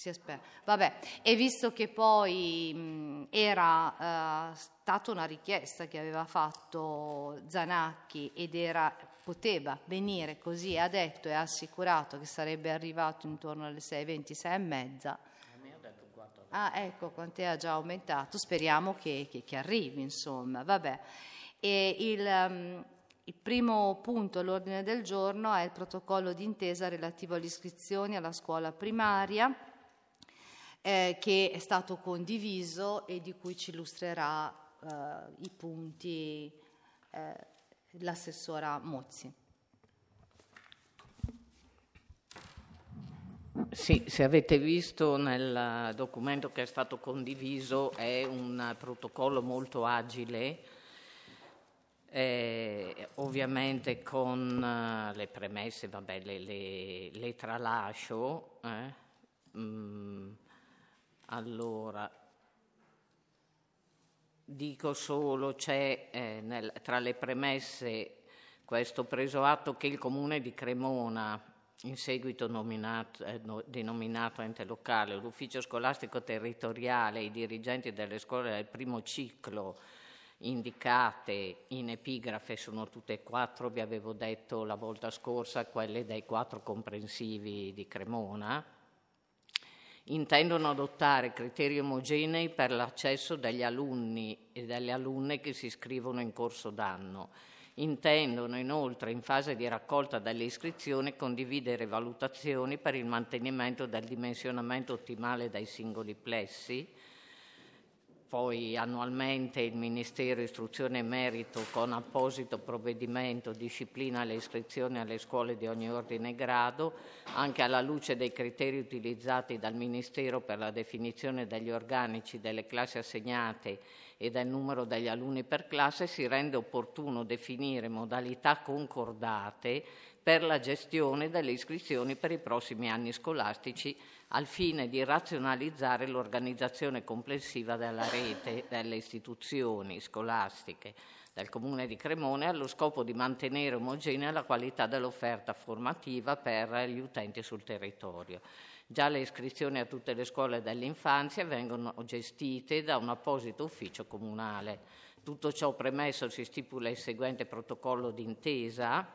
Vabbè, e visto che poi era stata una richiesta che aveva fatto Zanacchi poteva venire così, ha detto e ha assicurato che sarebbe arrivato intorno alle 6:20, 6:30. Ecco, quant'è, ha già aumentato, speriamo che arrivi, insomma, vabbè. E il primo punto all'ordine del giorno è il protocollo d'intesa relativo alle iscrizioni alla scuola primaria, che è stato condiviso e di cui ci illustrerà i punti l'assessora Mozzi. Sì, se avete visto nel documento che è stato condiviso è un protocollo molto agile, ovviamente con le premesse, vabbè, le tralascio. Allora, dico solo, c'è tra le premesse questo preso atto che il Comune di Cremona, in seguito denominato ente locale, l'ufficio scolastico territoriale e i dirigenti delle scuole del primo ciclo indicate in epigrafe sono tutte e 4, vi avevo detto la volta scorsa, quelle dei 4 comprensivi di Cremona, intendono adottare criteri omogenei per l'accesso degli alunni e delle alunne che si iscrivono in corso d'anno. Intendono inoltre, in fase di raccolta delle iscrizioni, condividere valutazioni per il mantenimento del dimensionamento ottimale dei singoli plessi. Poi annualmente il Ministero Istruzione e Merito, con apposito provvedimento, disciplina le iscrizioni alle scuole di ogni ordine e grado, anche alla luce dei criteri utilizzati dal Ministero per la definizione degli organici delle classi assegnate e del numero degli alunni per classe. Si rende opportuno definire modalità concordate per la gestione delle iscrizioni per i prossimi anni scolastici, al fine di razionalizzare l'organizzazione complessiva della rete delle istituzioni scolastiche del Comune di Cremona, allo scopo di mantenere omogenea la qualità dell'offerta formativa per gli utenti sul territorio. Già le iscrizioni a tutte le scuole dell'infanzia vengono gestite da un apposito ufficio comunale. Tutto ciò premesso, si stipula il seguente protocollo d'intesa.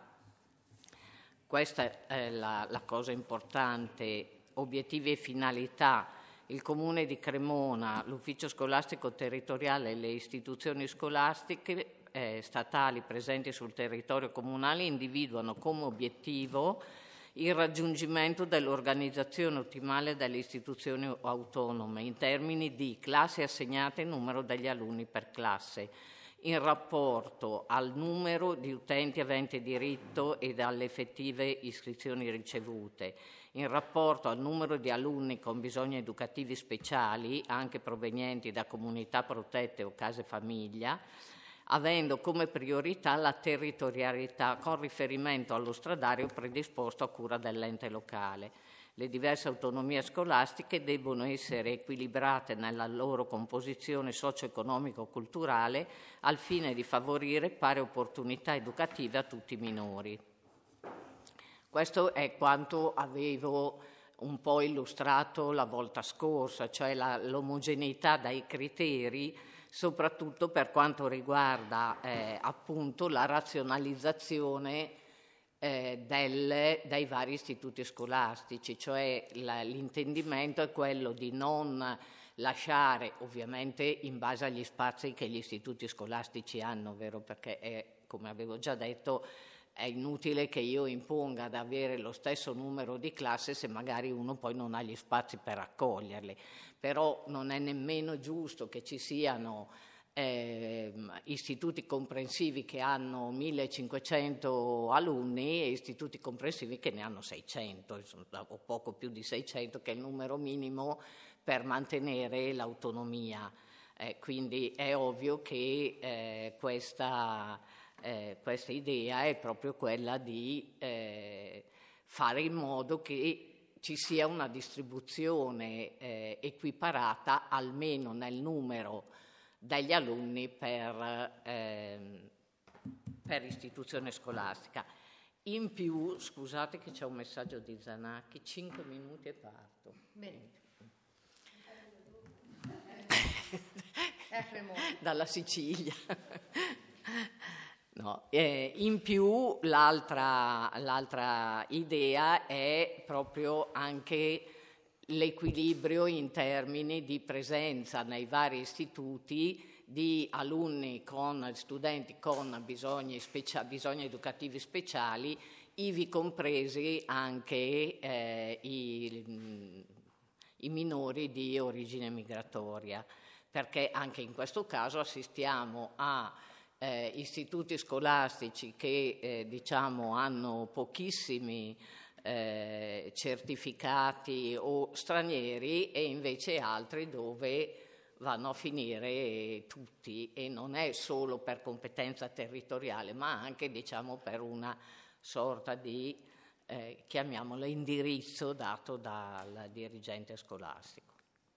Questa è la cosa importante. Obiettivi e finalità: il Comune di Cremona, l'ufficio scolastico territoriale e le istituzioni scolastiche statali presenti sul territorio comunale individuano come obiettivo il raggiungimento dell'organizzazione ottimale delle istituzioni autonome in termini di classi assegnate e numero degli alunni per classe, in rapporto al numero di utenti aventi diritto ed alle effettive iscrizioni ricevute, in rapporto al numero di alunni con bisogni educativi speciali, anche provenienti da comunità protette o case famiglia, avendo come priorità la territorialità con riferimento allo stradario predisposto a cura dell'ente locale. Le diverse autonomie scolastiche debbono essere equilibrate nella loro composizione socio-economico-culturale al fine di favorire pari opportunità educative a tutti i minori. Questo è quanto avevo un po' illustrato la volta scorsa, cioè l'omogeneità dei criteri, soprattutto per quanto riguarda appunto la razionalizzazione dei vari istituti scolastici, cioè l'intendimento è quello di non lasciare, ovviamente in base agli spazi che gli istituti scolastici hanno, vero? Perché come avevo già detto, è inutile che io imponga ad avere lo stesso numero di classi se magari uno poi non ha gli spazi per accoglierli. Però non è nemmeno giusto che ci siano istituti comprensivi che hanno 1500 alunni e istituti comprensivi che ne hanno 600, o poco più di 600, che è il numero minimo per mantenere l'autonomia. Quindi è ovvio che questa idea è proprio quella di fare in modo che ci sia una distribuzione equiparata almeno nel numero degli alunni per istituzione scolastica. In più, scusate che c'è un messaggio di Zanacchi, 5 minuti e parto. Bene. dalla Sicilia. No, in più l'altra idea è proprio anche l'equilibrio in termini di presenza nei vari istituti di alunni studenti con bisogni educativi speciali, ivi compresi anche i minori di origine migratoria, perché anche in questo caso assistiamo a istituti scolastici che diciamo hanno pochissimi certificati o stranieri e invece altri dove vanno a finire tutti, e non è solo per competenza territoriale ma anche diciamo per una sorta di chiamiamolo indirizzo dato dal dirigente scolastico.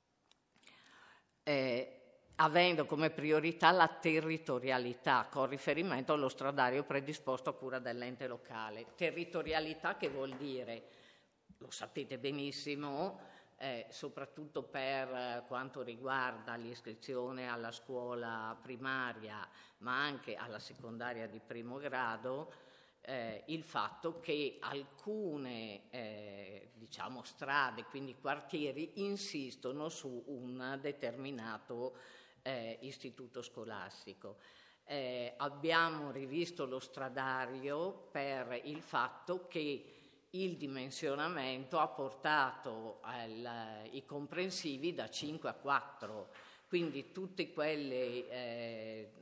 Avendo come priorità la territorialità con riferimento allo stradario predisposto a cura dell'ente locale. Territorialità che vuol dire, lo sapete benissimo, soprattutto per quanto riguarda l'iscrizione alla scuola primaria ma anche alla secondaria di primo grado, il fatto che alcune diciamo strade, quindi quartieri, insistono su un determinato istituto scolastico. Abbiamo rivisto lo stradario per il fatto che il dimensionamento ha portato i comprensivi da 5 a 4, quindi tutte quelle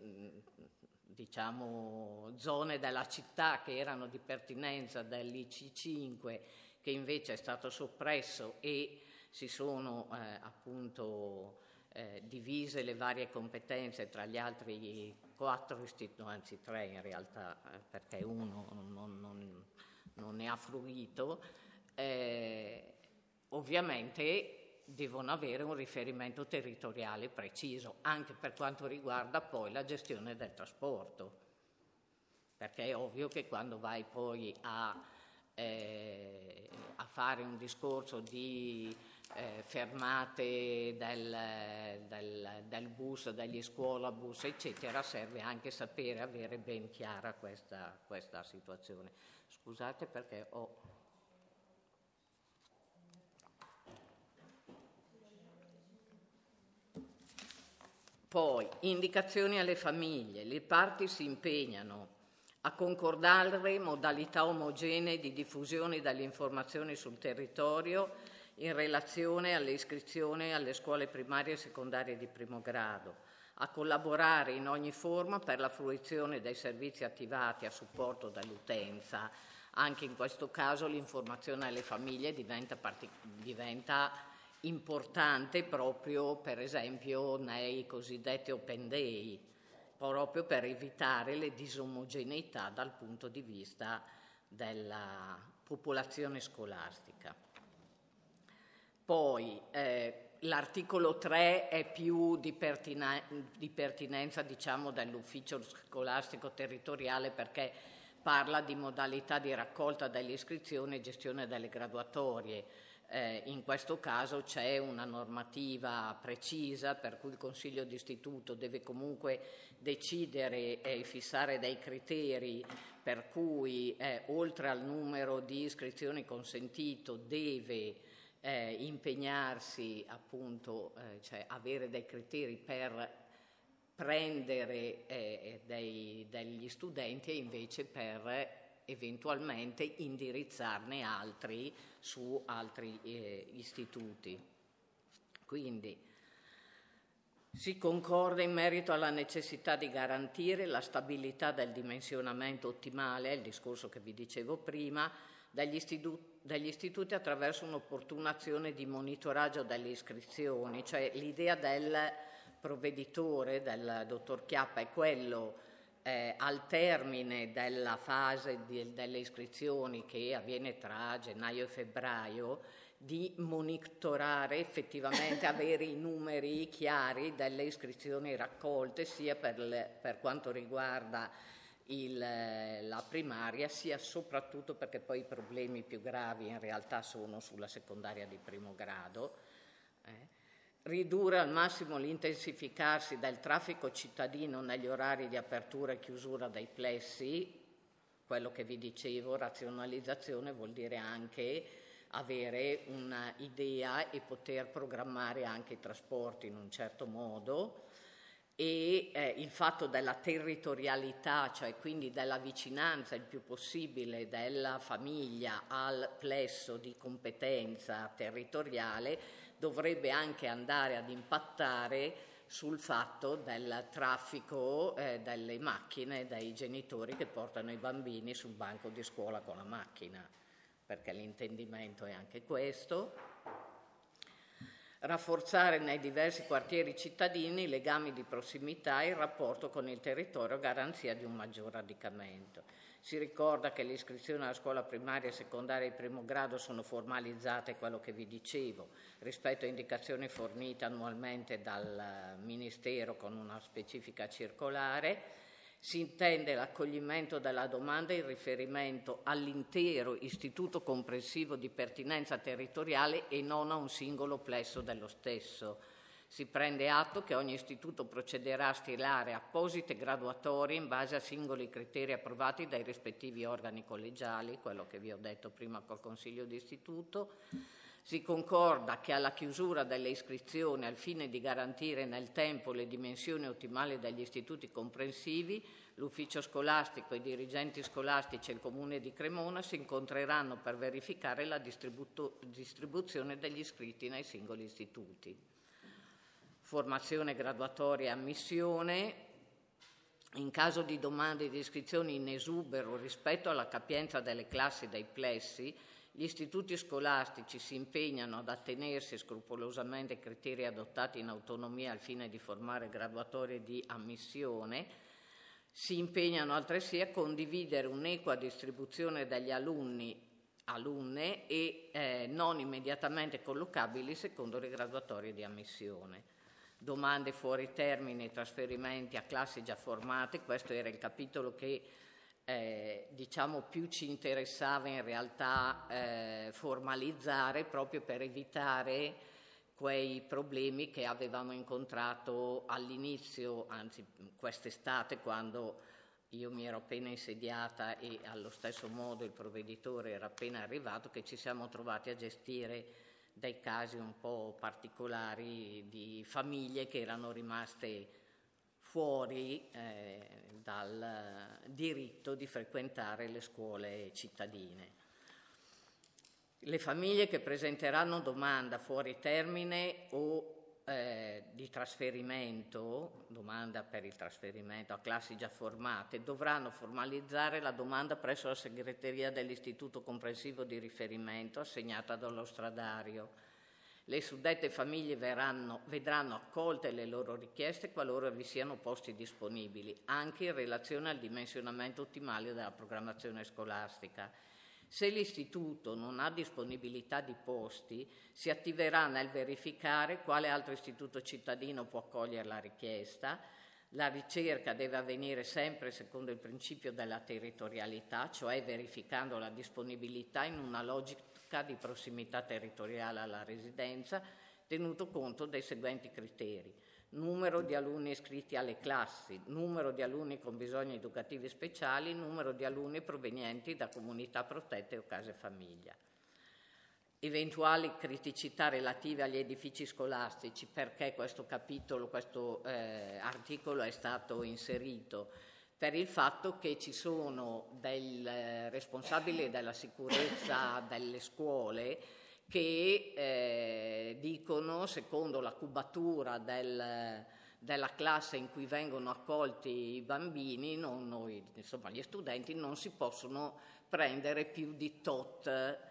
diciamo zone della città che erano di pertinenza dell'IC5, che invece è stato soppresso e si sono appunto divise le varie competenze tra gli altri 4 istituti, anzi 3 in realtà, perché uno non ne ha fruito, ovviamente devono avere un riferimento territoriale preciso, anche per quanto riguarda poi la gestione del trasporto, perché è ovvio che quando vai poi a fare un discorso di fermate del bus, degli scuolabus, eccetera, serve anche sapere, avere ben chiara questa situazione. Scusate perché ho... Poi, indicazioni alle famiglie. Le parti si impegnano a concordare modalità omogenee di diffusione delle informazioni sul territorio in relazione all'iscrizione alle scuole primarie e secondarie di primo grado, a collaborare in ogni forma per la fruizione dei servizi attivati a supporto dell'utenza. Anche in questo caso l'informazione alle famiglie diventa importante proprio, per esempio, nei cosiddetti open day, proprio per evitare le disomogeneità dal punto di vista della popolazione scolastica. Poi l'articolo 3 è più di pertinenza, diciamo, dell'ufficio scolastico territoriale, perché parla di modalità di raccolta delle iscrizioni e gestione delle graduatorie. In questo caso c'è una normativa precisa per cui il Consiglio d'istituto deve comunque decidere e fissare dei criteri per cui oltre al numero di iscrizioni consentito deve impegnarsi appunto, cioè avere dei criteri per prendere degli studenti e invece per eventualmente indirizzarne altri su altri istituti. Quindi si concorda in merito alla necessità di garantire la stabilità del dimensionamento ottimale, il discorso che vi dicevo prima, degli istituti attraverso un'opportuna azione di monitoraggio delle iscrizioni, cioè l'idea del provveditore, del dottor Chiappa, è quello al termine della fase delle iscrizioni che avviene tra gennaio e febbraio, di monitorare effettivamente, avere i numeri chiari delle iscrizioni raccolte sia per quanto riguarda la primaria, sia soprattutto perché poi i problemi più gravi in realtà sono sulla secondaria di primo grado, ridurre al massimo l'intensificarsi del traffico cittadino negli orari di apertura e chiusura dei plessi. Quello che vi dicevo, razionalizzazione vuol dire anche avere un'idea e poter programmare anche i trasporti in un certo modo, e il fatto della territorialità, cioè quindi della vicinanza il più possibile della famiglia al plesso di competenza territoriale, dovrebbe anche andare ad impattare sul fatto del traffico delle macchine dei genitori che portano i bambini sul banco di scuola con la macchina, perché l'intendimento è anche questo. Rafforzare nei diversi quartieri cittadini i legami di prossimità e il rapporto con il territorio a garanzia di un maggior radicamento. Si ricorda che le iscrizioni alla scuola primaria e secondaria di primo grado sono formalizzate, quello che vi dicevo, rispetto a indicazioni fornite annualmente dal Ministero con una specifica circolare. Si intende l'accoglimento della domanda in riferimento all'intero istituto comprensivo di pertinenza territoriale e non a un singolo plesso dello stesso. Si prende atto che ogni istituto procederà a stilare apposite graduatorie in base a singoli criteri approvati dai rispettivi organi collegiali, quello che vi ho detto prima col Consiglio d'istituto. Si concorda che alla chiusura delle iscrizioni, al fine di garantire nel tempo le dimensioni ottimali degli istituti comprensivi, l'ufficio scolastico, i dirigenti scolastici e il Comune di Cremona si incontreranno per verificare la distribuzione degli iscritti nei singoli istituti. Formazione, graduatoria e ammissione. In caso di domande di iscrizione in esubero rispetto alla capienza delle classi dei plessi, gli istituti scolastici si impegnano ad attenersi scrupolosamente ai criteri adottati in autonomia al fine di formare graduatorie di ammissione. Si impegnano altresì a condividere un'equa distribuzione degli alunne e non immediatamente collocabili secondo le graduatorie di ammissione. Domande fuori termine e trasferimenti a classi già formate, questo era il capitolo che diciamo più ci interessava in realtà formalizzare, proprio per evitare quei problemi che avevamo incontrato all'inizio, anzi quest'estate, quando io mi ero appena insediata e allo stesso modo il provveditore era appena arrivato, che ci siamo trovati a gestire dei casi un po' particolari di famiglie che erano rimaste fuori dal diritto di frequentare le scuole cittadine. Le famiglie che presenteranno domanda fuori termine o di trasferimento, domanda per il trasferimento a classi già formate, dovranno formalizzare la domanda presso la segreteria dell'istituto comprensivo di riferimento assegnata dallo stradario. Le suddette famiglie vedranno accolte le loro richieste qualora vi siano posti disponibili, anche in relazione al dimensionamento ottimale della programmazione scolastica. Se l'istituto non ha disponibilità di posti, si attiverà nel verificare quale altro istituto cittadino può accogliere la richiesta. La ricerca deve avvenire sempre secondo il principio della territorialità, cioè verificando la disponibilità in una logica di prossimità territoriale alla residenza, tenuto conto dei seguenti criteri: numero di alunni iscritti alle classi, numero di alunni con bisogni educativi speciali, numero di alunni provenienti da comunità protette o case famiglia. Eventuali criticità relative agli edifici scolastici, perché questo articolo è stato inserito? Per il fatto che ci sono dei responsabili della sicurezza delle scuole che dicono, secondo la cubatura della classe in cui vengono accolti i bambini, gli studenti, non si possono prendere più di tot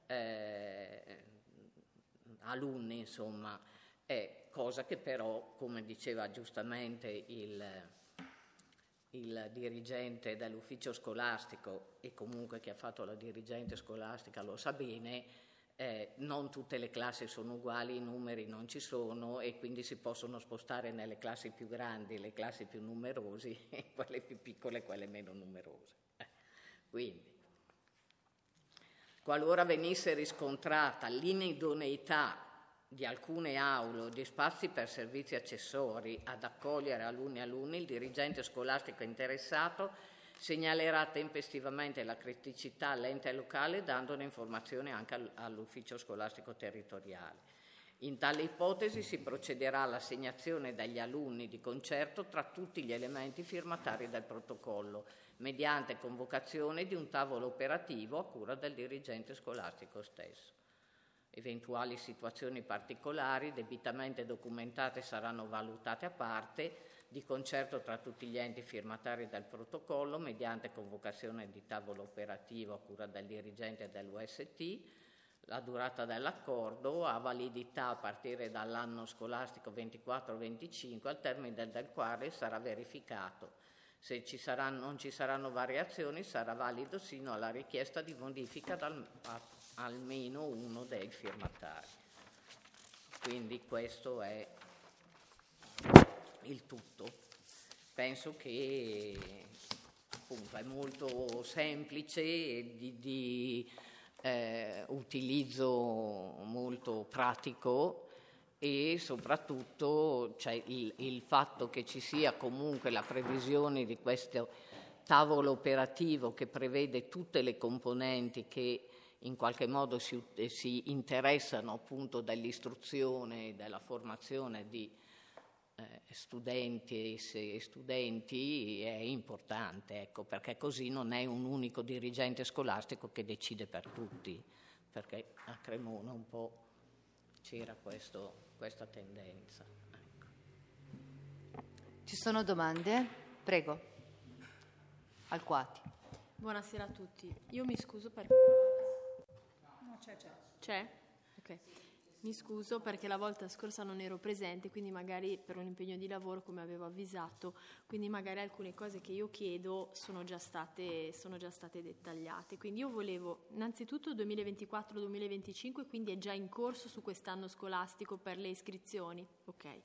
alunni, insomma, cosa che però, come diceva giustamente il dirigente dell'ufficio scolastico, e comunque chi ha fatto la dirigente scolastica lo sa bene, non tutte le classi sono uguali, i numeri non ci sono e quindi si possono spostare nelle classi più grandi le classi più numerosi e quelle più piccole quelle meno numerose. Quindi, qualora venisse riscontrata l'inidoneità di alcune aule o di spazi per servizi accessori ad accogliere alunni e alunni, il dirigente scolastico interessato segnalerà tempestivamente la criticità all'ente locale dandone informazione anche all'ufficio scolastico territoriale. In tale ipotesi si procederà all'assegnazione dagli alunni di concerto tra tutti gli elementi firmatari del protocollo, mediante convocazione di un tavolo operativo a cura del dirigente scolastico stesso. Eventuali situazioni particolari debitamente documentate saranno valutate a parte, di concerto tra tutti gli enti firmatari del protocollo, mediante convocazione di tavolo operativo a cura del dirigente dell'UST. La durata dell'accordo ha validità a partire dall'anno scolastico 24-25, al termine del quale sarà verificato. Se non ci saranno variazioni, sarà valido sino alla richiesta di modifica almeno uno dei firmatari. Quindi questo è il tutto. Penso che appunto è molto semplice e di utilizzo molto pratico, e soprattutto il fatto che ci sia comunque la previsione di questo tavolo operativo che prevede tutte le componenti che in qualche modo si interessano appunto dell'istruzione e della formazione di studenti e studenti è importante, ecco, perché così non è un unico dirigente scolastico che decide per tutti, perché a Cremona un po' c'era questa tendenza. Ecco. Ci sono domande? Prego. Alquati. Buonasera a tutti. Io mi scuso perché... No, c'è. C'è? Ok. Mi scuso perché la volta scorsa non ero presente, quindi magari per un impegno di lavoro, come avevo avvisato, quindi magari alcune cose che io chiedo sono già state dettagliate. Quindi io volevo innanzitutto 2024-2025, quindi è già in corso su quest'anno scolastico per le iscrizioni. Ok.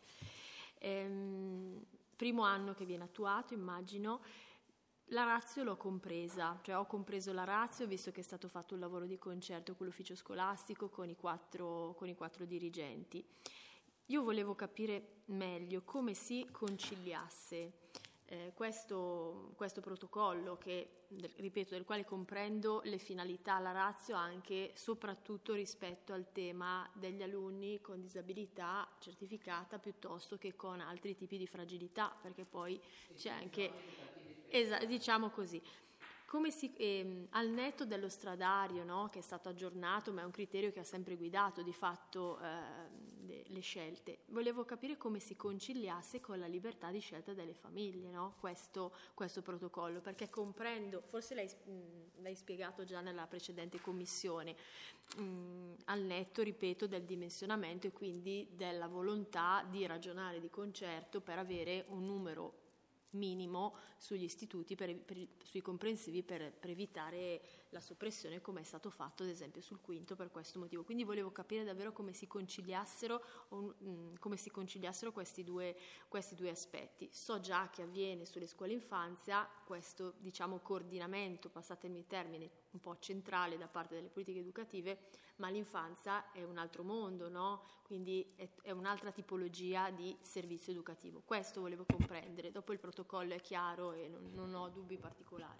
Primo anno che viene attuato, immagino. La ratio l'ho compresa, cioè ho compreso la ratio, visto che è stato fatto un lavoro di concerto con l'ufficio scolastico, con i quattro dirigenti. Io volevo capire meglio come si conciliasse questo protocollo che, ripeto, del quale comprendo le finalità, la ratio, anche soprattutto rispetto al tema degli alunni con disabilità certificata piuttosto che con altri tipi di fragilità, perché poi c'è anche... diciamo così, come al netto dello stradario, no, che è stato aggiornato, ma è un criterio che ha sempre guidato di fatto le scelte, volevo capire come si conciliasse con la libertà di scelta delle famiglie, no, questo protocollo, perché comprendo, forse l'hai spiegato già nella precedente commissione, al netto, ripeto, del dimensionamento e quindi della volontà di ragionare di concerto per avere un numero minimo sugli istituti, sui comprensivi, per evitare la soppressione, come è stato fatto ad esempio sul quinto, per questo motivo. Quindi volevo capire davvero come si conciliassero questi due aspetti. So già che avviene sulle scuole infanzia questo, diciamo, coordinamento, passatemi il termine, un po' centrale da parte delle politiche educative, ma l'infanzia è un altro mondo, no? Quindi è un'altra tipologia di servizio educativo. Questo volevo comprendere. Dopo il protocollo è chiaro e non ho dubbi particolari.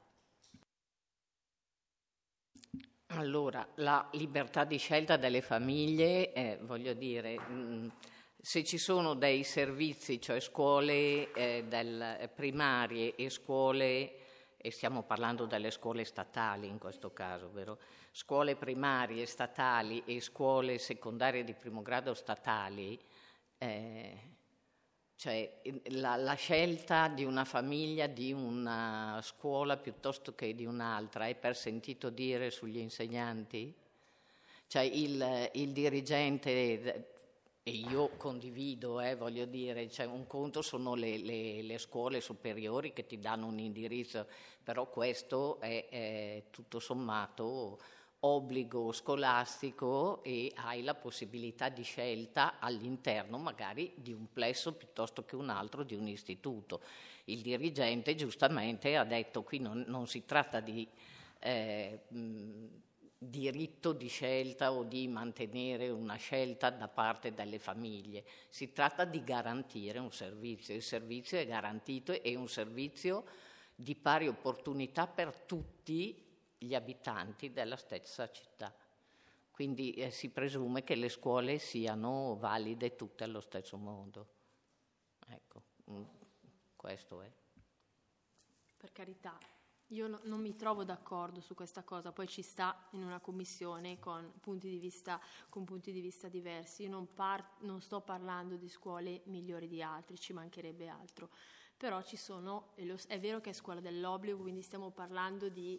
Allora, la libertà di scelta delle famiglie, voglio dire, se ci sono dei servizi, cioè scuole primarie e scuole, e stiamo parlando delle scuole statali in questo caso, vero? Scuole primarie statali e scuole secondarie di primo grado statali, cioè la scelta di una famiglia di una scuola piuttosto che di un'altra è per sentito dire sugli insegnanti? Cioè il dirigente, e io condivido, voglio dire, cioè un conto sono le scuole superiori che ti danno un indirizzo, però questo è tutto sommato obbligo scolastico e hai la possibilità di scelta all'interno magari di un plesso piuttosto che un altro di un istituto. Il dirigente giustamente ha detto qui non si tratta di diritto di scelta o di mantenere una scelta da parte delle famiglie. Si tratta di garantire un servizio. Il servizio è garantito e è un servizio di pari opportunità per tutti gli abitanti della stessa città. Quindi si presume che le scuole siano valide tutte allo stesso modo. Ecco, questo è. Per carità, io non mi trovo d'accordo su questa cosa, poi ci sta in una commissione con punti di vista diversi. Io non sto parlando di scuole migliori di altri, ci mancherebbe altro. Però ci sono, è vero che è scuola dell'obbligo, quindi stiamo parlando di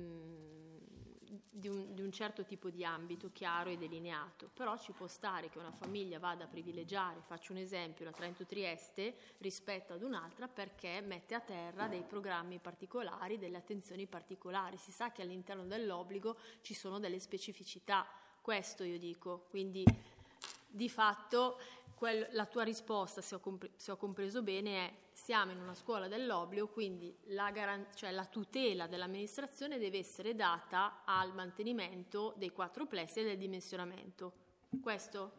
un certo tipo di ambito chiaro e delineato, però ci può stare che una famiglia vada a privilegiare, faccio un esempio, la Trento-Trieste rispetto ad un'altra perché mette a terra dei programmi particolari, delle attenzioni particolari. Si sa che all'interno dell'obbligo ci sono delle specificità, questo io dico, quindi di fatto la tua risposta, se ho compreso bene, è: siamo in una scuola dell'obbligo, quindi la tutela dell'amministrazione deve essere data al mantenimento dei 4 plessi e del dimensionamento. Questo?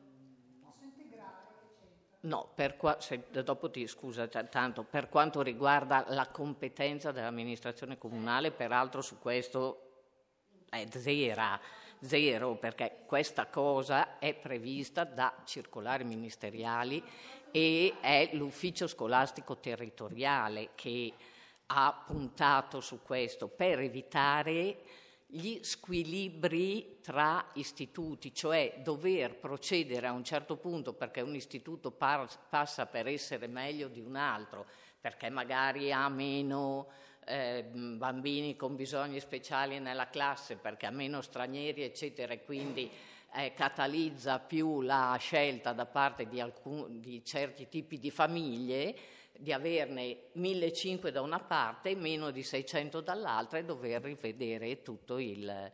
No, dopo scusa, tanto per quanto riguarda la competenza dell'amministrazione comunale, peraltro su questo è zero, perché questa cosa è prevista da circolari ministeriali e è l'ufficio scolastico territoriale che ha puntato su questo per evitare gli squilibri tra istituti, cioè dover procedere a un certo punto perché un istituto passa per essere meglio di un altro, perché magari ha meno bambini con bisogni speciali nella classe, perché ha meno stranieri, eccetera, e quindi catalizza più la scelta da parte di certi tipi di famiglie di averne 1.500 da una parte e meno di 600 dall'altra e dover rivedere tutto il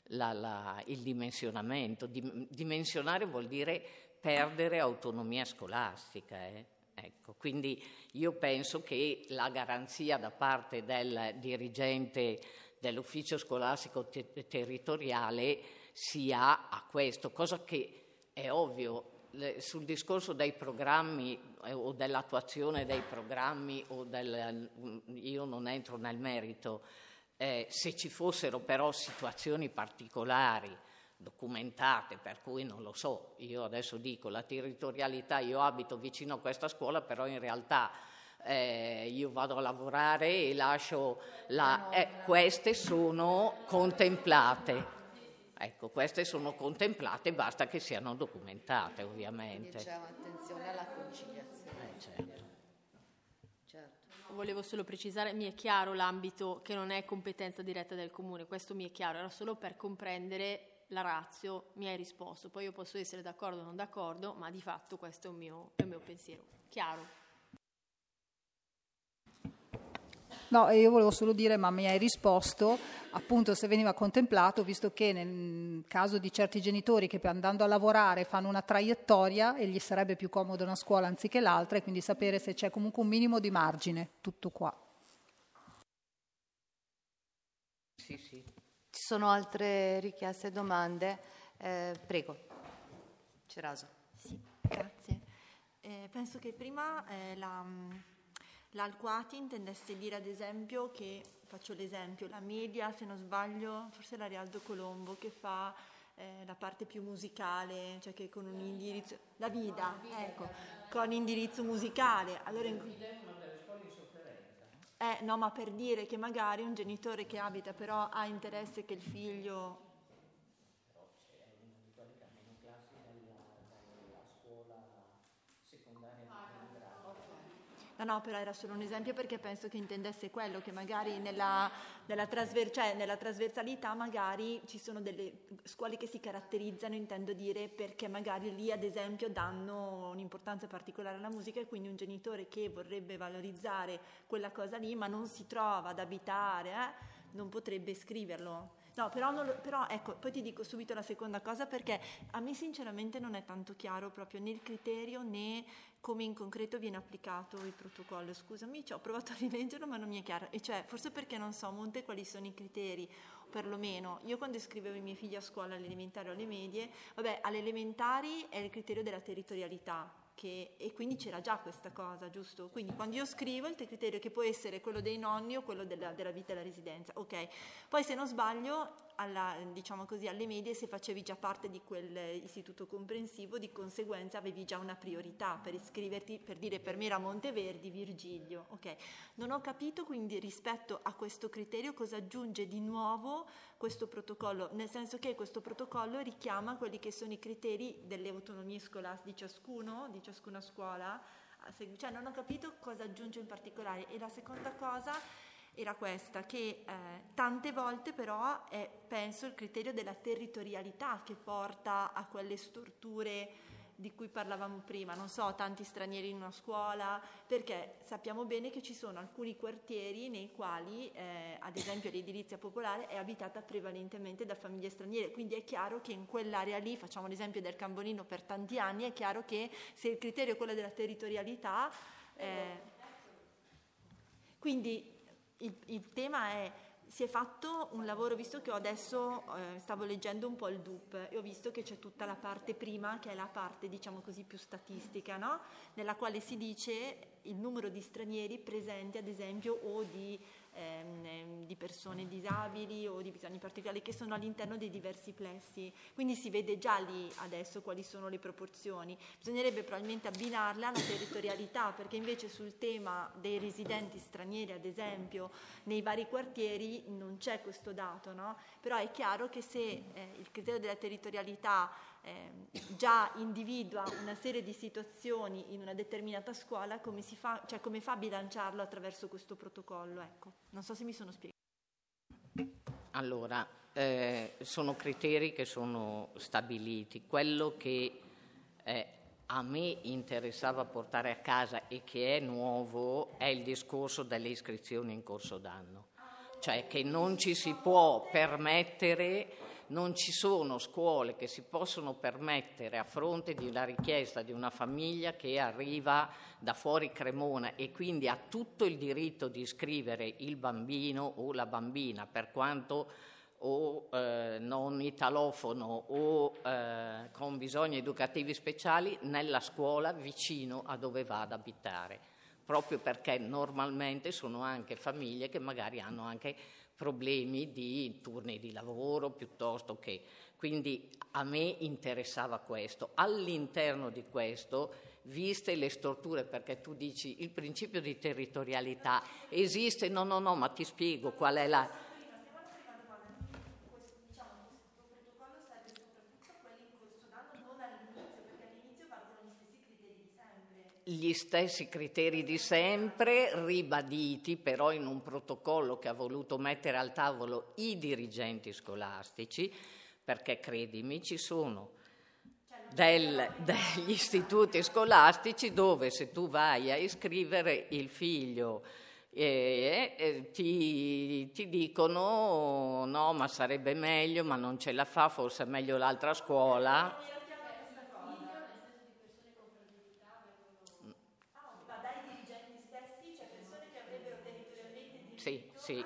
dimensionamento. Dimensionare vuol dire perdere autonomia scolastica. Ecco, quindi io penso che la garanzia da parte del dirigente dell'ufficio scolastico territoriale sia a questo, cosa che è ovvio. Sul discorso dei programmi o dell'attuazione dei programmi io non entro nel merito, se ci fossero però situazioni particolari documentate, per cui non lo so, io adesso dico la territorialità, io abito vicino a questa scuola, però in realtà io vado a lavorare e lascio queste sono contemplate. Ecco, queste sono contemplate, basta che siano documentate, ovviamente. Quindi c'è attenzione alla conciliazione. Certo. Volevo solo precisare, mi è chiaro l'ambito che non è competenza diretta del comune, questo mi è chiaro, era solo per comprendere la ratio, mi hai risposto. Poi io posso essere d'accordo o non d'accordo, ma di fatto questo è il mio pensiero. Chiaro? No, io volevo solo dire, ma mi hai risposto, appunto, se veniva contemplato, visto che nel caso di certi genitori che andando a lavorare fanno una traiettoria e gli sarebbe più comoda una scuola anziché l'altra, e quindi sapere se c'è comunque un minimo di margine, tutto qua. Sì. Ci sono altre richieste e domande? Prego. Ceraso. Sì, grazie. Penso che prima l'Alquati intendesse dire, ad esempio, che, faccio l'esempio, la media, se non sbaglio, forse la Rialto Colombo, che fa la parte più musicale, cioè che con un indirizzo, la Vida, ecco, con indirizzo musicale. Allora, no, ma per dire che magari un genitore che abita però ha interesse che il figlio... No, però era solo un esempio perché penso che intendesse quello, che magari nella trasversalità magari ci sono delle scuole che si caratterizzano, intendo dire, perché magari lì ad esempio danno un'importanza particolare alla musica, e quindi un genitore che vorrebbe valorizzare quella cosa lì ma non si trova ad abitare, non potrebbe scriverlo. No, però ecco, poi ti dico subito la seconda cosa, perché a me sinceramente non è tanto chiaro proprio né il criterio né come in concreto viene applicato il protocollo. Scusami, ho provato a rileggerlo ma non mi è chiaro, e cioè forse perché non so monte quali sono i criteri, perlomeno. Io quando iscrivevo i miei figli a scuola, alle elementari o alle medie, alle elementari è il criterio della territorialità, e quindi c'era già questa cosa, giusto? Quindi quando io scrivo il criterio che può essere quello dei nonni o quello della vita e della residenza, ok. Poi se non sbaglio, diciamo così, alle medie, se facevi già parte di quell'istituto comprensivo, di conseguenza avevi già una priorità per iscriverti, per dire per me era Monteverdi, Virgilio, ok. Non ho capito quindi rispetto a questo criterio cosa aggiunge di nuovo questo protocollo, nel senso che questo protocollo richiama quelli che sono i criteri delle autonomie scolastiche di ciascuna scuola, cioè non ho capito cosa aggiunge in particolare. E la seconda cosa era questa, che tante volte però è, penso, il criterio della territorialità che porta a quelle storture di cui parlavamo prima, non so, tanti stranieri in una scuola, perché sappiamo bene che ci sono alcuni quartieri nei quali, ad esempio l'edilizia popolare è abitata prevalentemente da famiglie straniere, quindi è chiaro che in quell'area lì, facciamo l'esempio del Cambolino per tanti anni, è chiaro che se il criterio è quello della territorialità, quindi il tema è: si è fatto un lavoro, visto che adesso stavo leggendo un po' il DUP e ho visto che c'è tutta la parte prima, che è la parte, diciamo così, più statistica, no? Nella quale si dice il numero di stranieri presenti, ad esempio, o di persone disabili o di bisogni particolari che sono all'interno dei diversi plessi, quindi si vede già lì adesso quali sono le proporzioni. Bisognerebbe probabilmente abbinarle alla territorialità, perché invece sul tema dei residenti stranieri, ad esempio, nei vari quartieri non c'è questo dato, no? Però è chiaro che se il criterio della territorialità già individua una serie di situazioni in una determinata scuola, come si fa, cioè come fa a bilanciarlo attraverso questo protocollo? Ecco, non so se mi sono spiegata. Allora, sono criteri che sono stabiliti. Quello che a me interessava portare a casa e che è nuovo è il discorso delle iscrizioni in corso d'anno, cioè che non ci si può permettere. Non ci sono scuole che si possono permettere, a fronte di una richiesta di una famiglia che arriva da fuori Cremona e quindi ha tutto il diritto di iscrivere il bambino o la bambina, per quanto o non italofono o con bisogni educativi speciali, nella scuola vicino a dove va ad abitare, proprio perché normalmente sono anche famiglie che magari hanno anche problemi di turni di lavoro piuttosto che. Quindi a me interessava questo. All'interno di questo, viste le storture, perché tu dici il principio di territorialità esiste, no, ma ti spiego qual è la... Gli stessi criteri di sempre, ribaditi però in un protocollo che ha voluto mettere al tavolo i dirigenti scolastici, perché credimi ci sono degli istituti scolastici dove se tu vai a iscrivere il figlio ti dicono no, ma sarebbe meglio, ma non ce la fa, forse è meglio l'altra scuola. Sì,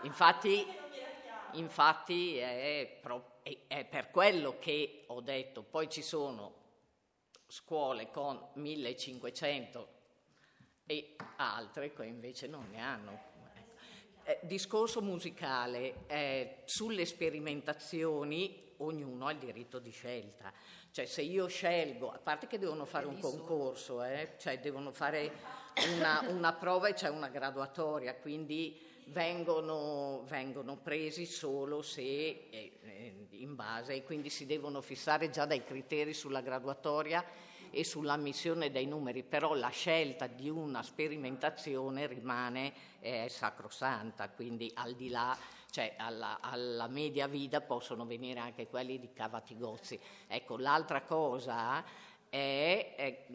infatti è per quello che ho detto. Poi ci sono scuole con 1500 e altre che invece non ne hanno. Discorso musicale, sulle sperimentazioni ognuno ha il diritto di scelta. Cioè se io scelgo, a parte che devono fare un concorso, cioè devono fare una prova e c'è una graduatoria, quindi vengono presi solo se in base, e quindi si devono fissare già dai criteri sulla graduatoria e sull'ammissione dei numeri, però la scelta di una sperimentazione rimane sacrosanta, quindi al di là, cioè alla media vita possono venire anche quelli di Cavatigozzi. Ecco, l'altra cosa è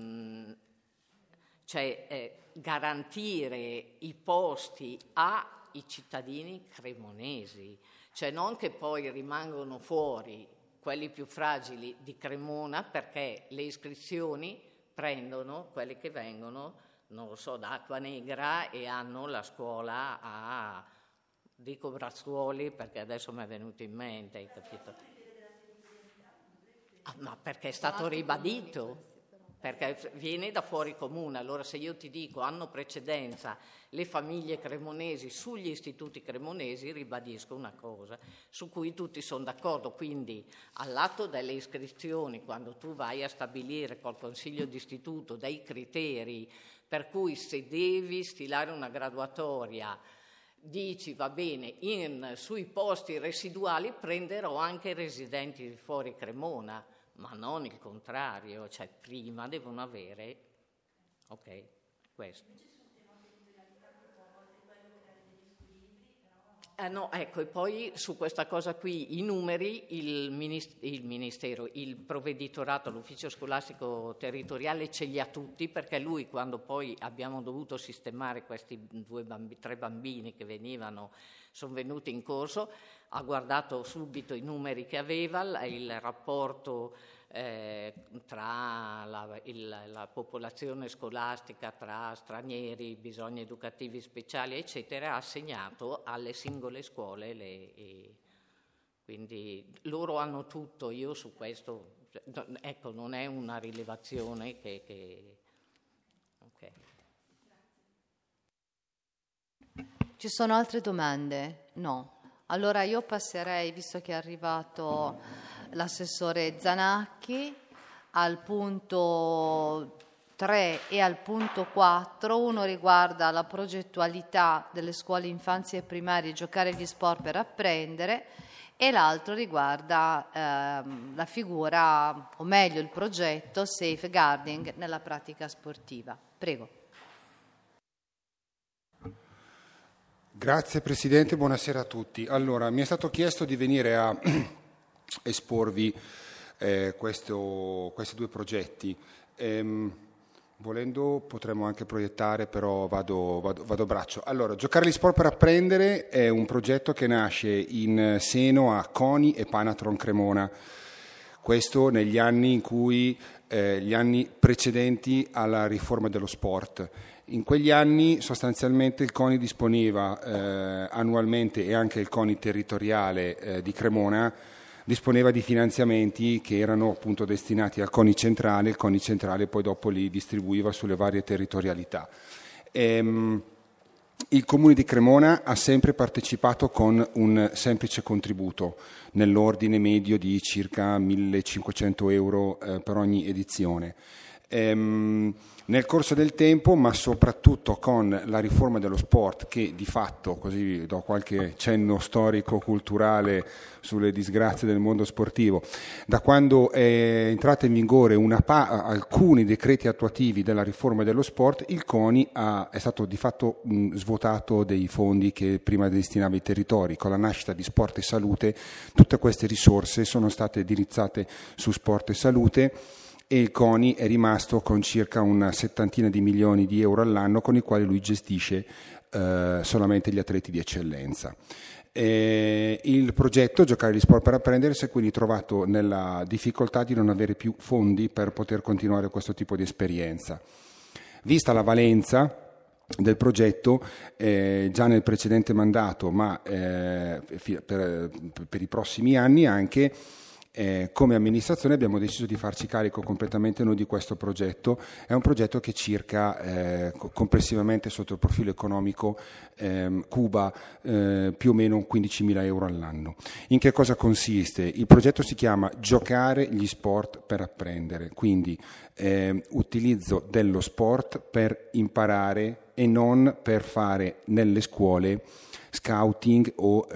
garantire i posti ai cittadini cremonesi, cioè non che poi rimangono fuori quelli più fragili di Cremona, perché le iscrizioni prendono quelli che vengono, non lo so, da Acquanegra e hanno la scuola a Dico Brazzuoli perché adesso mi è venuto in mente, hai capito? Ma perché è stato ribadito, perché viene da fuori comune. Allora se io ti dico hanno precedenza le famiglie cremonesi sugli istituti cremonesi, ribadisco una cosa su cui tutti sono d'accordo. Quindi all'atto delle iscrizioni, quando tu vai a stabilire col consiglio d'istituto dei criteri per cui se devi stilare una graduatoria dici va bene, sui posti residuali prenderò anche i residenti di fuori Cremona, ma non il contrario, cioè prima devono avere, ok, questo. No, ecco, e poi su questa cosa qui i numeri, il Ministero, il provveditorato, l'ufficio scolastico territoriale ce li ha tutti, perché lui, quando poi abbiamo dovuto sistemare questi 3 bambini che sono venuti in corso, ha guardato subito i numeri che aveva, il rapporto tra la popolazione scolastica, tra stranieri, bisogni educativi speciali, eccetera, ha assegnato alle singole scuole quindi loro hanno tutto. Io su questo, ecco, non è una rilevazione che okay. Ci sono altre domande? No. Allora io passerei, visto che è arrivato l'assessore Zanacchi, al punto 3 e al punto 4. Uno riguarda la progettualità delle scuole infanzia e primarie, giocare gli sport per apprendere, e l'altro riguarda la figura, o meglio il progetto Safeguarding nella pratica sportiva. Prego. Grazie Presidente, buonasera a tutti. Allora, mi è stato chiesto di venire a esporvi questi 2 progetti. Volendo potremmo anche proiettare, però vado a braccio. Allora, Giocare gli sport per apprendere è un progetto che nasce in seno a CONI e Panathlon Cremona. Questo negli anni gli anni precedenti alla riforma dello sport. In quegli anni sostanzialmente il CONI disponeva annualmente, e anche il CONI territoriale di Cremona disponeva di finanziamenti che erano appunto destinati al CONI centrale. Il CONI centrale poi dopo li distribuiva sulle varie territorialità. Il Comune di Cremona ha sempre partecipato con un semplice contributo nell'ordine medio di circa 1.500 euro per ogni edizione. Nel corso del tempo, ma soprattutto con la riforma dello sport, che di fatto, così do qualche cenno storico-culturale sulle disgrazie del mondo sportivo, da quando è entrata in vigore alcuni decreti attuativi della riforma dello sport, il CONI è stato di fatto svuotato dei fondi che prima destinava ai territori. Con la nascita di Sport e Salute, tutte queste risorse sono state indirizzate su sport e salute, e il CONI è rimasto con circa una 70 di milioni di euro all'anno, con i quali lui gestisce solamente gli atleti di eccellenza. Il progetto Giocare gli sport per apprendere si è quindi trovato nella difficoltà di non avere più fondi per poter continuare questo tipo di esperienza. Vista la valenza del progetto, già nel precedente mandato, ma per i prossimi anni anche, come amministrazione abbiamo deciso di farci carico completamente noi di questo progetto. È un progetto che circa complessivamente sotto il profilo economico cuba più o meno 15.000 euro all'anno. In che cosa consiste? Il progetto si chiama Giocare gli sport per apprendere, quindi utilizzo dello sport per imparare e non per fare nelle scuole scouting o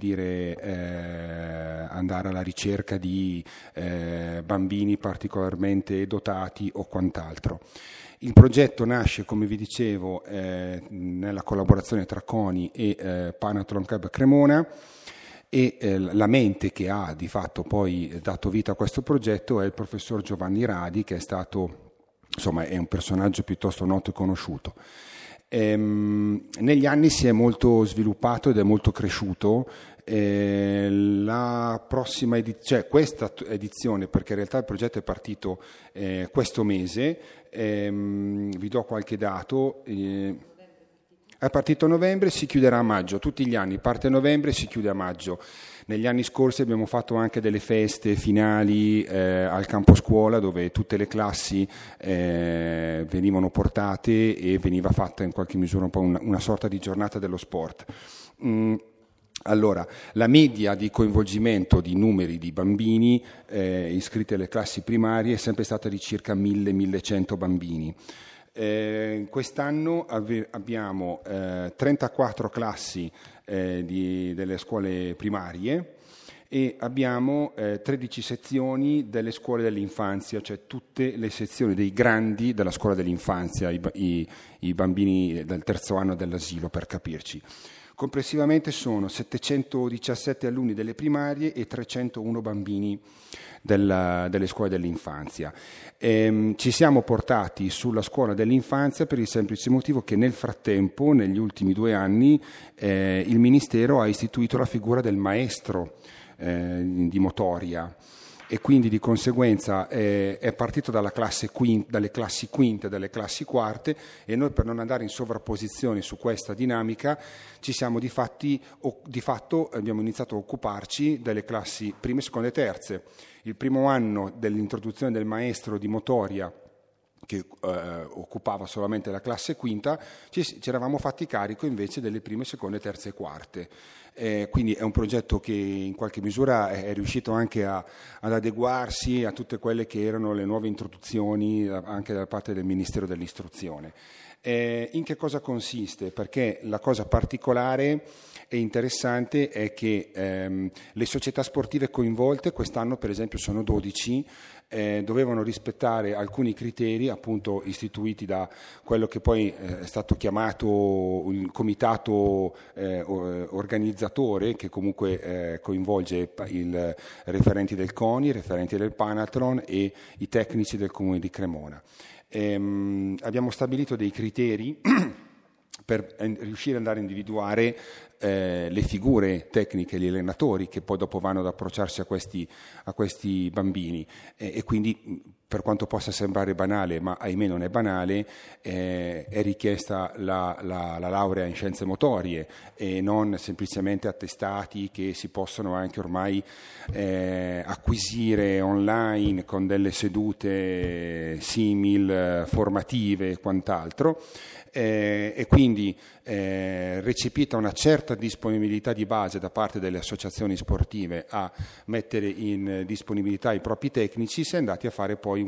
andare alla ricerca di bambini particolarmente dotati o quant'altro. Il progetto nasce, come vi dicevo, nella collaborazione tra CONI e Panathlon Club Cremona, e la mente che ha di fatto poi dato vita a questo progetto è il professor Giovanni Radi, che è un personaggio piuttosto noto e conosciuto. Negli anni si è molto sviluppato ed è molto cresciuto. La prossima questa edizione, perché in realtà il progetto è partito questo mese, vi do qualche dato. È partito a novembre, si chiuderà a maggio, tutti gli anni, parte a novembre e si chiude a maggio. Negli anni scorsi abbiamo fatto anche delle feste finali al campo scuola, dove tutte le classi venivano portate e veniva fatta in qualche misura un po' una sorta di giornata dello sport. Allora, la media di coinvolgimento di numeri di bambini iscritti alle classi primarie è sempre stata di circa 1000-1100 bambini. Quest'anno abbiamo 34 classi delle scuole primarie e abbiamo 13 sezioni delle scuole dell'infanzia, cioè tutte le sezioni dei grandi della scuola dell'infanzia, i bambini del terzo anno dell'asilo, per capirci. Complessivamente sono 717 alunni delle primarie e 301 bambini delle scuole dell'infanzia. Ci siamo portati sulla scuola dell'infanzia per il semplice motivo che nel frattempo, negli ultimi 2 anni, il Ministero ha istituito la figura del maestro di motoria, e quindi di conseguenza è partito dalle classi quinte, dalle classi quarte, e noi, per non andare in sovrapposizione su questa dinamica, ci siamo di fatto abbiamo iniziato a occuparci delle classi prime, seconde e terze. Il primo anno dell'introduzione del maestro di motoria, che occupava solamente la classe quinta, ci eravamo fatti carico invece delle prime, seconde, terze e quarte. Quindi è un progetto che in qualche misura è riuscito anche ad adeguarsi a tutte quelle che erano le nuove introduzioni anche da parte del Ministero dell'Istruzione. In che cosa consiste? Perché la cosa particolare e interessante è che le società sportive coinvolte quest'anno, per esempio, sono 12, dovevano rispettare alcuni criteri appunto istituiti da quello che poi è stato chiamato il comitato organizzatore, che comunque coinvolge i referenti del CONI, i referenti del Panathlon e i tecnici del Comune di Cremona. Abbiamo stabilito dei criteri per riuscire ad andare a individuare le figure tecniche, gli allenatori che poi dopo vanno ad approcciarsi a questi bambini, e quindi, per quanto possa sembrare banale, ma ahimè non è banale, è richiesta la laurea in scienze motorie e non semplicemente attestati che si possono anche ormai acquisire online con delle sedute simil formative e quant'altro. E quindi recepita una certa disponibilità di base da parte delle associazioni sportive a mettere in disponibilità i propri tecnici, si è andati a fare poi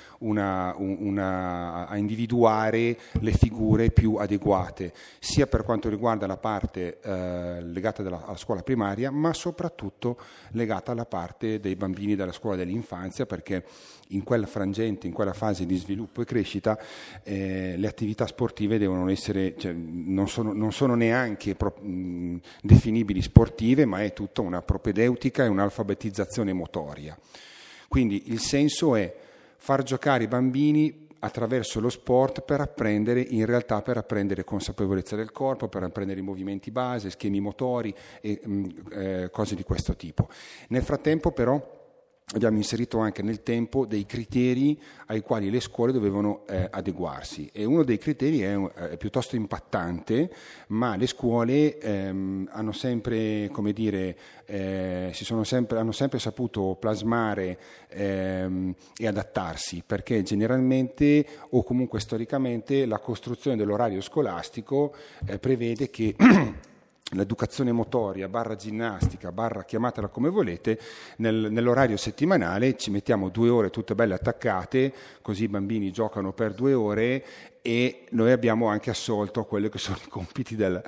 a individuare le figure più adeguate, sia per quanto riguarda la parte legata alla scuola primaria, ma soprattutto legata alla parte dei bambini della scuola dell'infanzia, perché in quella frangente, in quella fase di sviluppo e crescita, le attività sportive devono essere, cioè, non sono neanche definibili sportive, ma è tutta una propedeutica e un'alfabetizzazione motoria. Quindi il senso è far giocare i bambini attraverso lo sport per apprendere consapevolezza del corpo, per apprendere i movimenti base, schemi motori e cose di questo tipo. Nel frattempo però abbiamo inserito anche nel tempo dei criteri ai quali le scuole dovevano adeguarsi, e uno dei criteri è piuttosto impattante, ma le scuole hanno sempre, come dire, hanno sempre saputo plasmare e adattarsi, perché generalmente o comunque storicamente la costruzione dell'orario scolastico prevede che l'educazione motoria / ginnastica / chiamatela come volete, nell'orario settimanale ci mettiamo 2 ore tutte belle attaccate, così i bambini giocano per 2 ore e noi abbiamo anche assolto quelli che sono i compiti della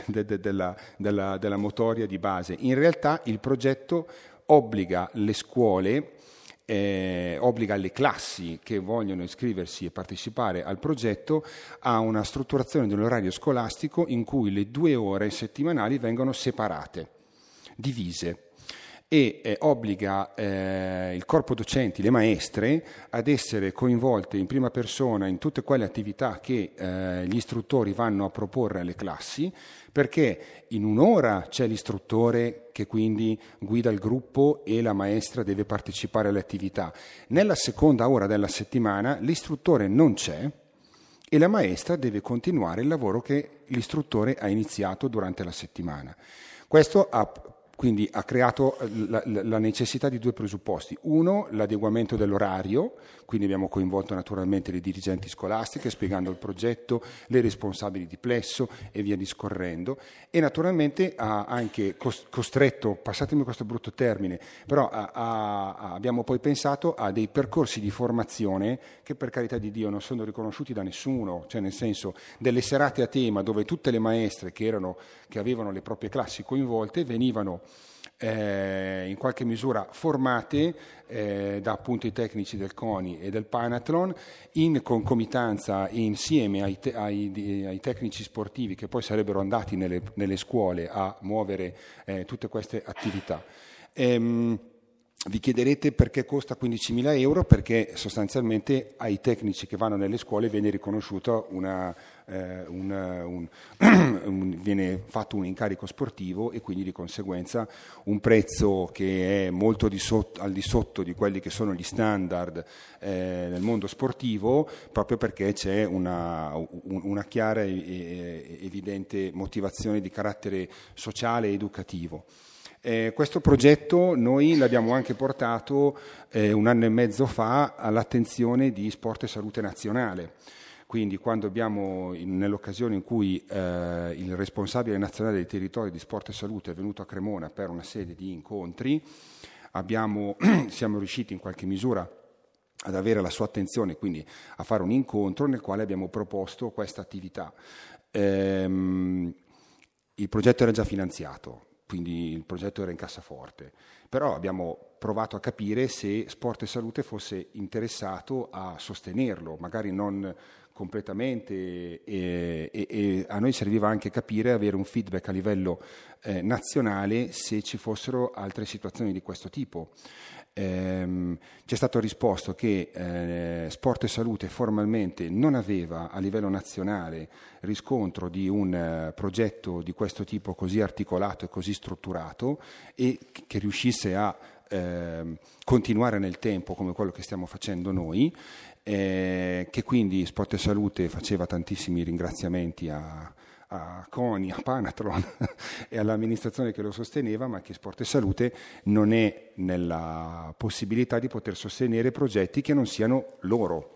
motoria di base. In realtà il progetto obbliga le scuole, obbliga le classi che vogliono iscriversi e partecipare al progetto a una strutturazione dell'orario scolastico in cui le 2 ore settimanali vengono separate, divise, e obbliga il corpo docenti, le maestre, ad essere coinvolte in prima persona in tutte quelle attività che gli istruttori vanno a proporre alle classi, perché in un'ora c'è l'istruttore che quindi guida il gruppo e la maestra deve partecipare alle attività. Nella seconda ora della settimana l'istruttore non c'è e la maestra deve continuare il lavoro che l'istruttore ha iniziato durante la settimana. Questo quindi ha creato la necessità di due presupposti. Uno, l'adeguamento dell'orario, quindi abbiamo coinvolto naturalmente le dirigenti scolastiche spiegando il progetto, le responsabili di plesso e via discorrendo, e naturalmente ha anche costretto, passatemi questo brutto termine, però abbiamo poi pensato a dei percorsi di formazione che per carità di Dio non sono riconosciuti da nessuno, cioè nel senso delle serate a tema dove tutte le maestre che avevano le proprie classi coinvolte venivano in qualche misura formate da appunto i tecnici del CONI e del Panathlon in concomitanza insieme ai tecnici sportivi che poi sarebbero andati nelle scuole a muovere tutte queste attività. Vi chiederete perché costa 15.000 euro, perché sostanzialmente ai tecnici che vanno nelle scuole viene riconosciuto viene fatto un incarico sportivo e quindi di conseguenza un prezzo che è molto al di sotto di quelli che sono gli standard nel mondo sportivo, proprio perché c'è una chiara e evidente motivazione di carattere sociale e educativo. Questo progetto noi l'abbiamo anche portato 1 anno e mezzo fa all'attenzione di Sport e Salute Nazionale. Quindi quando nell'occasione in cui il responsabile nazionale dei territori di Sport e Salute è venuto a Cremona per una serie di incontri, siamo riusciti in qualche misura ad avere la sua attenzione, quindi a fare un incontro nel quale abbiamo proposto questa attività. Il progetto era già finanziato, quindi il progetto era in cassaforte, però abbiamo provato a capire se Sport e Salute fosse interessato a sostenerlo, magari non completamente, e a noi serviva anche capire, avere un feedback a livello nazionale se ci fossero altre situazioni di questo tipo. Ci è stato risposto che Sport e Salute formalmente non aveva a livello nazionale riscontro di un progetto di questo tipo così articolato e così strutturato e che riuscisse a continuare nel tempo come quello che stiamo facendo noi, che quindi Sport e Salute faceva tantissimi ringraziamenti a CONI, a Panathlon e all'amministrazione che lo sosteneva, ma che Sport e Salute non è nella possibilità di poter sostenere progetti che non siano loro.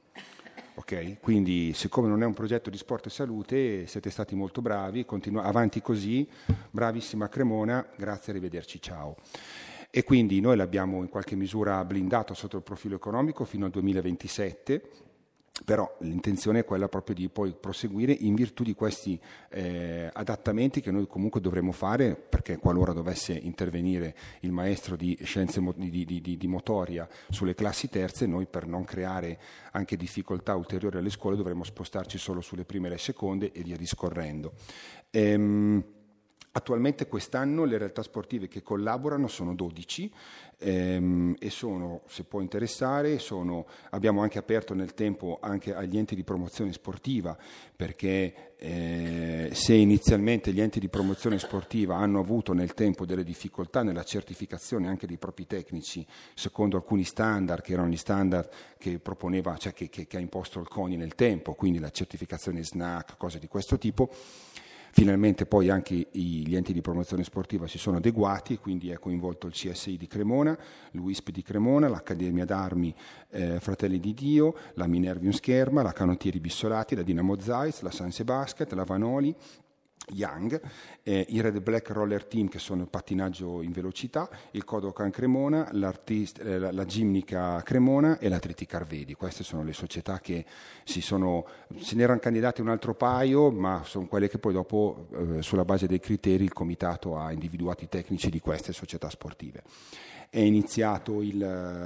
Ok? Quindi siccome non è un progetto di Sport e Salute, siete stati molto bravi, avanti così, bravissima Cremona, grazie, arrivederci, ciao. E quindi noi l'abbiamo in qualche misura blindato sotto il profilo economico fino al 2027, però l'intenzione è quella proprio di poi proseguire in virtù di questi adattamenti che noi comunque dovremo fare, perché qualora dovesse intervenire il maestro di scienze di motoria sulle classi terze, noi per non creare anche difficoltà ulteriori alle scuole dovremo spostarci solo sulle prime e le seconde e via discorrendo. Attualmente quest'anno le realtà sportive che collaborano sono 12 e sono, se può interessare, abbiamo anche aperto nel tempo anche agli enti di promozione sportiva, perché se inizialmente gli enti di promozione sportiva hanno avuto nel tempo delle difficoltà nella certificazione anche dei propri tecnici secondo alcuni standard che erano gli standard che proponeva, cioè che ha imposto il CONI nel tempo, quindi la certificazione SNAC, cose di questo tipo. Finalmente poi anche gli enti di promozione sportiva si sono adeguati, quindi è coinvolto il CSI di Cremona, l'UISP di Cremona, l'Accademia d'Armi Fratelli di Dio, la Minervium Scherma, la Canottieri Bissolati, la Dinamo Zeiss, la Sanse Basket, la Vanoli, Young, i Red Black Roller Team che sono il pattinaggio in velocità, il Kodokan Cremona, la Gimnica Cremona e la Triti Carvedi. Queste sono le società che se ne erano candidate un altro paio, ma sono quelle che poi dopo sulla base dei criteri il comitato ha individuato i tecnici di queste società sportive. È iniziato il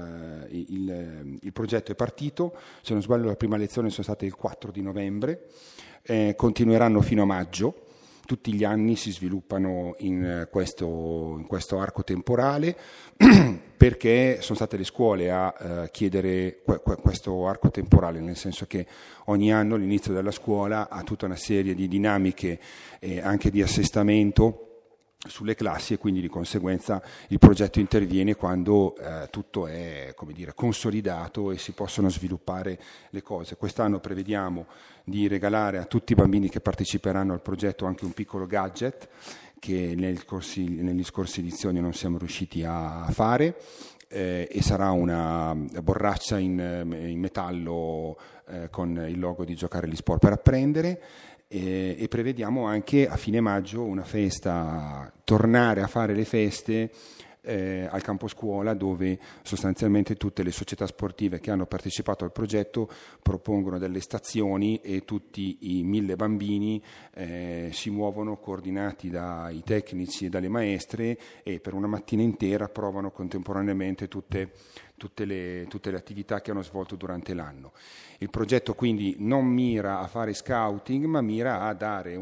progetto, è partito, se non sbaglio la prima lezione sono state il 4 di novembre, continueranno fino a maggio. Tutti gli anni si sviluppano in questo arco temporale perché sono state le scuole a chiedere questo arco temporale, nel senso che ogni anno all'inizio della scuola ha tutta una serie di dinamiche anche di assestamento sulle classi, e quindi di conseguenza il progetto interviene quando tutto è, come dire, consolidato e si possono sviluppare le cose. Quest'anno prevediamo di regalare a tutti i bambini che parteciperanno al progetto anche un piccolo gadget che negli scorsi edizioni non siamo riusciti a fare, e sarà una borraccia in metallo con il logo di Giocare gli Sport per apprendere. E prevediamo anche a fine maggio una festa, tornare a fare le feste al campo scuola, dove sostanzialmente tutte le società sportive che hanno partecipato al progetto propongono delle stazioni e tutti i 1000 bambini si muovono coordinati dai tecnici e dalle maestre, e per una mattina intera provano contemporaneamente tutte le attività che hanno svolto durante l'anno. Il progetto quindi non mira a fare scouting, ma mira a dare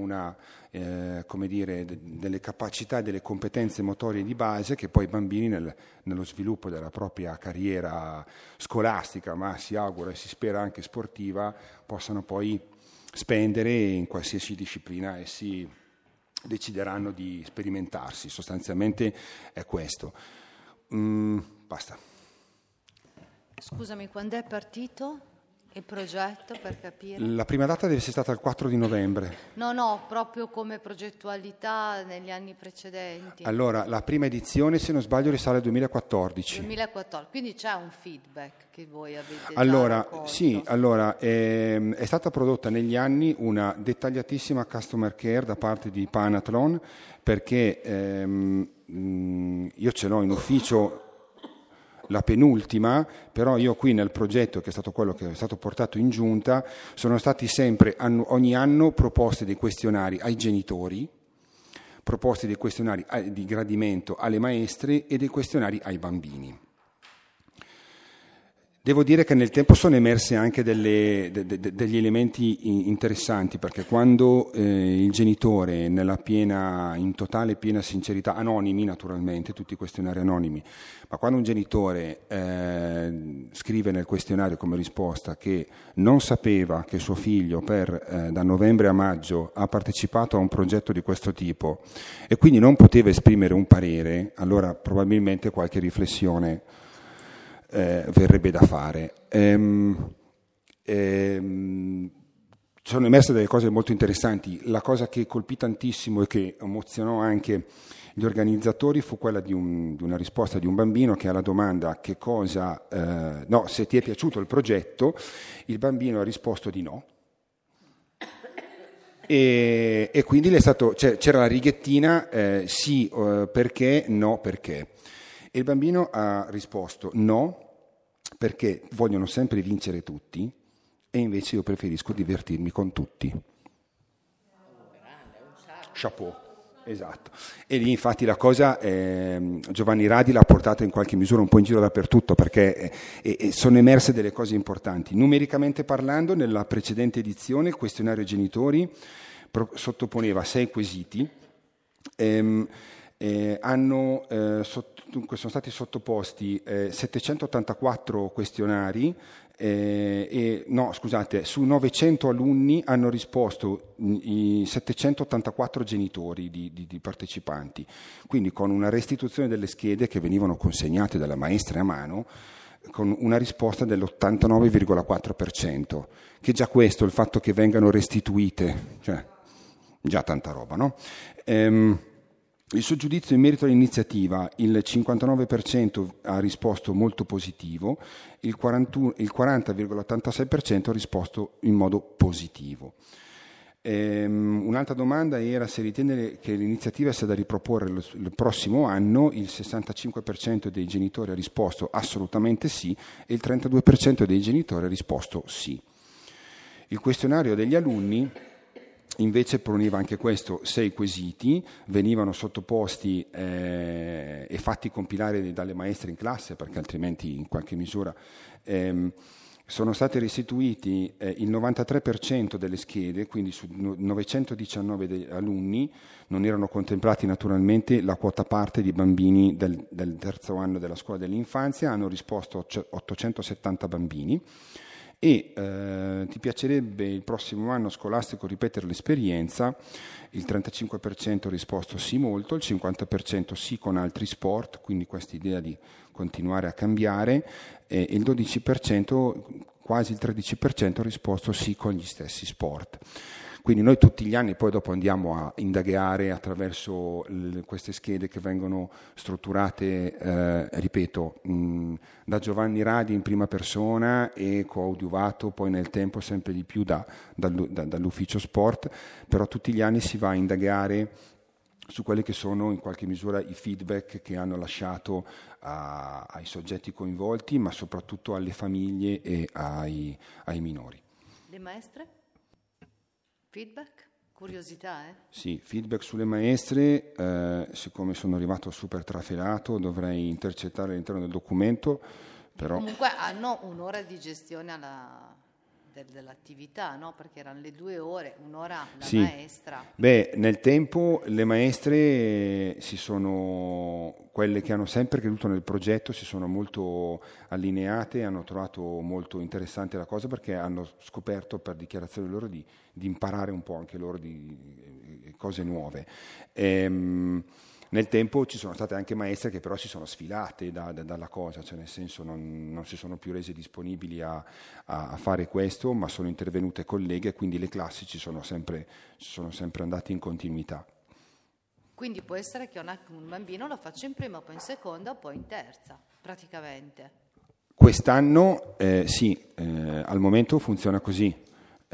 delle capacità e delle competenze motorie di base che poi i bambini nello sviluppo della propria carriera scolastica, ma si augura e si spera anche sportiva, possano poi spendere in qualsiasi disciplina essi decideranno di sperimentarsi. Sostanzialmente è questo. Basta. Scusami, quando è partito il progetto, per capire? La prima data deve essere stata il 4 di novembre. No, proprio come progettualità negli anni precedenti. Allora, la prima edizione, se non sbaglio, risale al 2014. 2014, quindi c'è un feedback che voi avete allora, già raccolto. Sì, è stata prodotta negli anni una dettagliatissima customer care da parte di Panathlon, perché io ce l'ho in ufficio la penultima, però io qui nel progetto, che è stato quello che è stato portato in giunta, sono stati sempre ogni anno proposti dei questionari ai genitori, proposti dei questionari di gradimento alle maestre e dei questionari ai bambini. Devo dire che nel tempo sono emerse anche degli elementi interessanti, perché quando il genitore, in totale piena sincerità, anonimi naturalmente, tutti i questionari anonimi, ma quando un genitore scrive nel questionario come risposta che non sapeva che suo figlio da novembre a maggio ha partecipato a un progetto di questo tipo e quindi non poteva esprimere un parere, allora probabilmente qualche riflessione verrebbe da fare. Sono emerse delle cose molto interessanti. La cosa che colpì tantissimo e che emozionò anche gli organizzatori fu quella di una risposta di un bambino che alla domanda se ti è piaciuto il progetto, il bambino ha risposto di no. E quindi c'era la righettina sì perché, no perché. E il bambino ha risposto no, perché vogliono sempre vincere tutti e invece io preferisco divertirmi con tutti. Chapeau, esatto. E lì infatti la cosa Giovanni Radi l'ha portata in qualche misura un po' in giro dappertutto, perché sono emerse delle cose importanti. Numericamente parlando, nella precedente edizione il questionario genitori sottoponeva 6 quesiti. Dunque sono stati sottoposti 784 questionari su 900 alunni hanno risposto i 784 genitori di partecipanti, quindi con una restituzione delle schede che venivano consegnate dalla maestra a mano, con una risposta dell'89,4%, che già questo, il fatto che vengano restituite, cioè già tanta roba, no? Il suo giudizio in merito all'iniziativa, il 59% ha risposto molto positivo, il 40,86% ha risposto in modo positivo. Un'altra domanda era se ritiene che l'iniziativa sia da riproporre il prossimo anno. Il 65% dei genitori ha risposto assolutamente sì e il 32% dei genitori ha risposto sì. Il questionario degli alunni invece poneva anche questo 6 quesiti, venivano sottoposti e fatti compilare dalle maestre in classe, perché altrimenti in qualche misura sono state restituiti il 93% delle schede, quindi su 919 alunni non erano contemplati naturalmente la quota parte di bambini del terzo anno della scuola dell'infanzia, hanno risposto 870 bambini. e ti piacerebbe il prossimo anno scolastico ripetere l'esperienza, il 35% ha risposto sì molto, il 50% sì con altri sport, quindi questa idea di continuare a cambiare, e il 12%, quasi il 13% ha risposto sì con gli stessi sport. Quindi noi tutti gli anni poi dopo andiamo a indagare attraverso queste schede che vengono strutturate, ripeto, da Giovanni Radi in prima persona e coadiuvato poi nel tempo sempre di più dall'ufficio sport, però tutti gli anni si va a indagare su quelli che sono in qualche misura i feedback che hanno lasciato ai soggetti coinvolti, ma soprattutto alle famiglie e ai minori. Le maestre? Feedback? Curiosità, eh? Sì, feedback sulle maestre, siccome sono arrivato super trafelato dovrei intercettare all'interno del documento, però... Comunque hanno un'ora di gestione dell'attività, no? Perché erano le 2 ore, un'ora la sì. maestra. Beh, nel tempo le maestre quelle che hanno sempre creduto nel progetto, si sono molto allineate, hanno trovato molto interessante la cosa perché hanno scoperto per dichiarazione loro di imparare un po' anche loro di cose nuove. Nel tempo ci sono state anche maestre che però si sono sfilate dalla cosa, cioè nel senso non si sono più rese disponibili a fare questo, ma sono intervenute colleghe e quindi le classi sono sempre andate in continuità. Quindi può essere che un bambino lo faccia in prima, poi in seconda, poi in terza, praticamente. Quest'anno sì, al momento funziona così.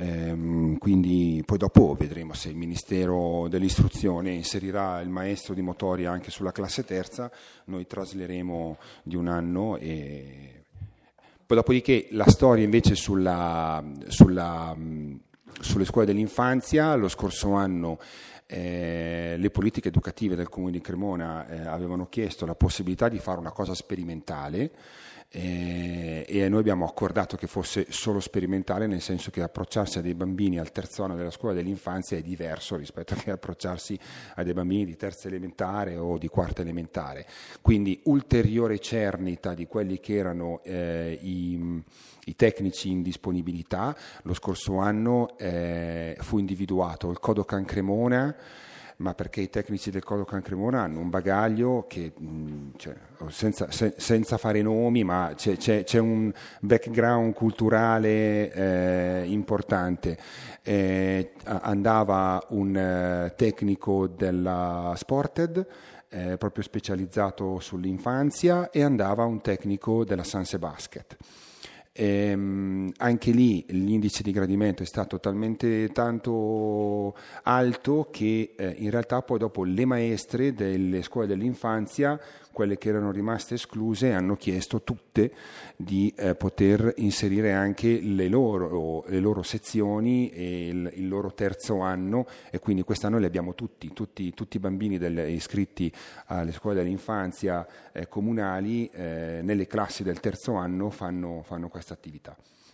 Quindi poi dopo vedremo se il Ministero dell'Istruzione inserirà il maestro di motoria anche sulla classe terza, noi trasleremo di un anno e poi dopodiché la storia invece sulle scuole dell'infanzia. Lo scorso anno le politiche educative del Comune di Cremona avevano chiesto la possibilità di fare una cosa sperimentale e noi abbiamo accordato che fosse solo sperimentale, nel senso che approcciarsi a dei bambini al terzo anno della scuola dell'infanzia è diverso rispetto a che approcciarsi a dei bambini di terza elementare o di quarta elementare, quindi ulteriore cernita di quelli che erano i tecnici in disponibilità. Lo scorso anno fu individuato il Kodokan Cremona, ma perché i tecnici del Kodokan Cremona hanno un bagaglio che, senza fare nomi, ma c'è un background culturale importante. Andava un tecnico della Sported, proprio specializzato sull'infanzia, e andava un tecnico della Sanse Basket. Anche lì l'indice di gradimento è stato talmente tanto alto che in realtà poi dopo le maestre delle scuole dell'infanzia, quelle che erano rimaste escluse, hanno chiesto tutte di poter inserire anche le loro sezioni e il loro terzo anno, e quindi quest'anno li abbiamo tutti i bambini iscritti alle scuole dell'infanzia comunali nelle classi del terzo anno fanno questa attività.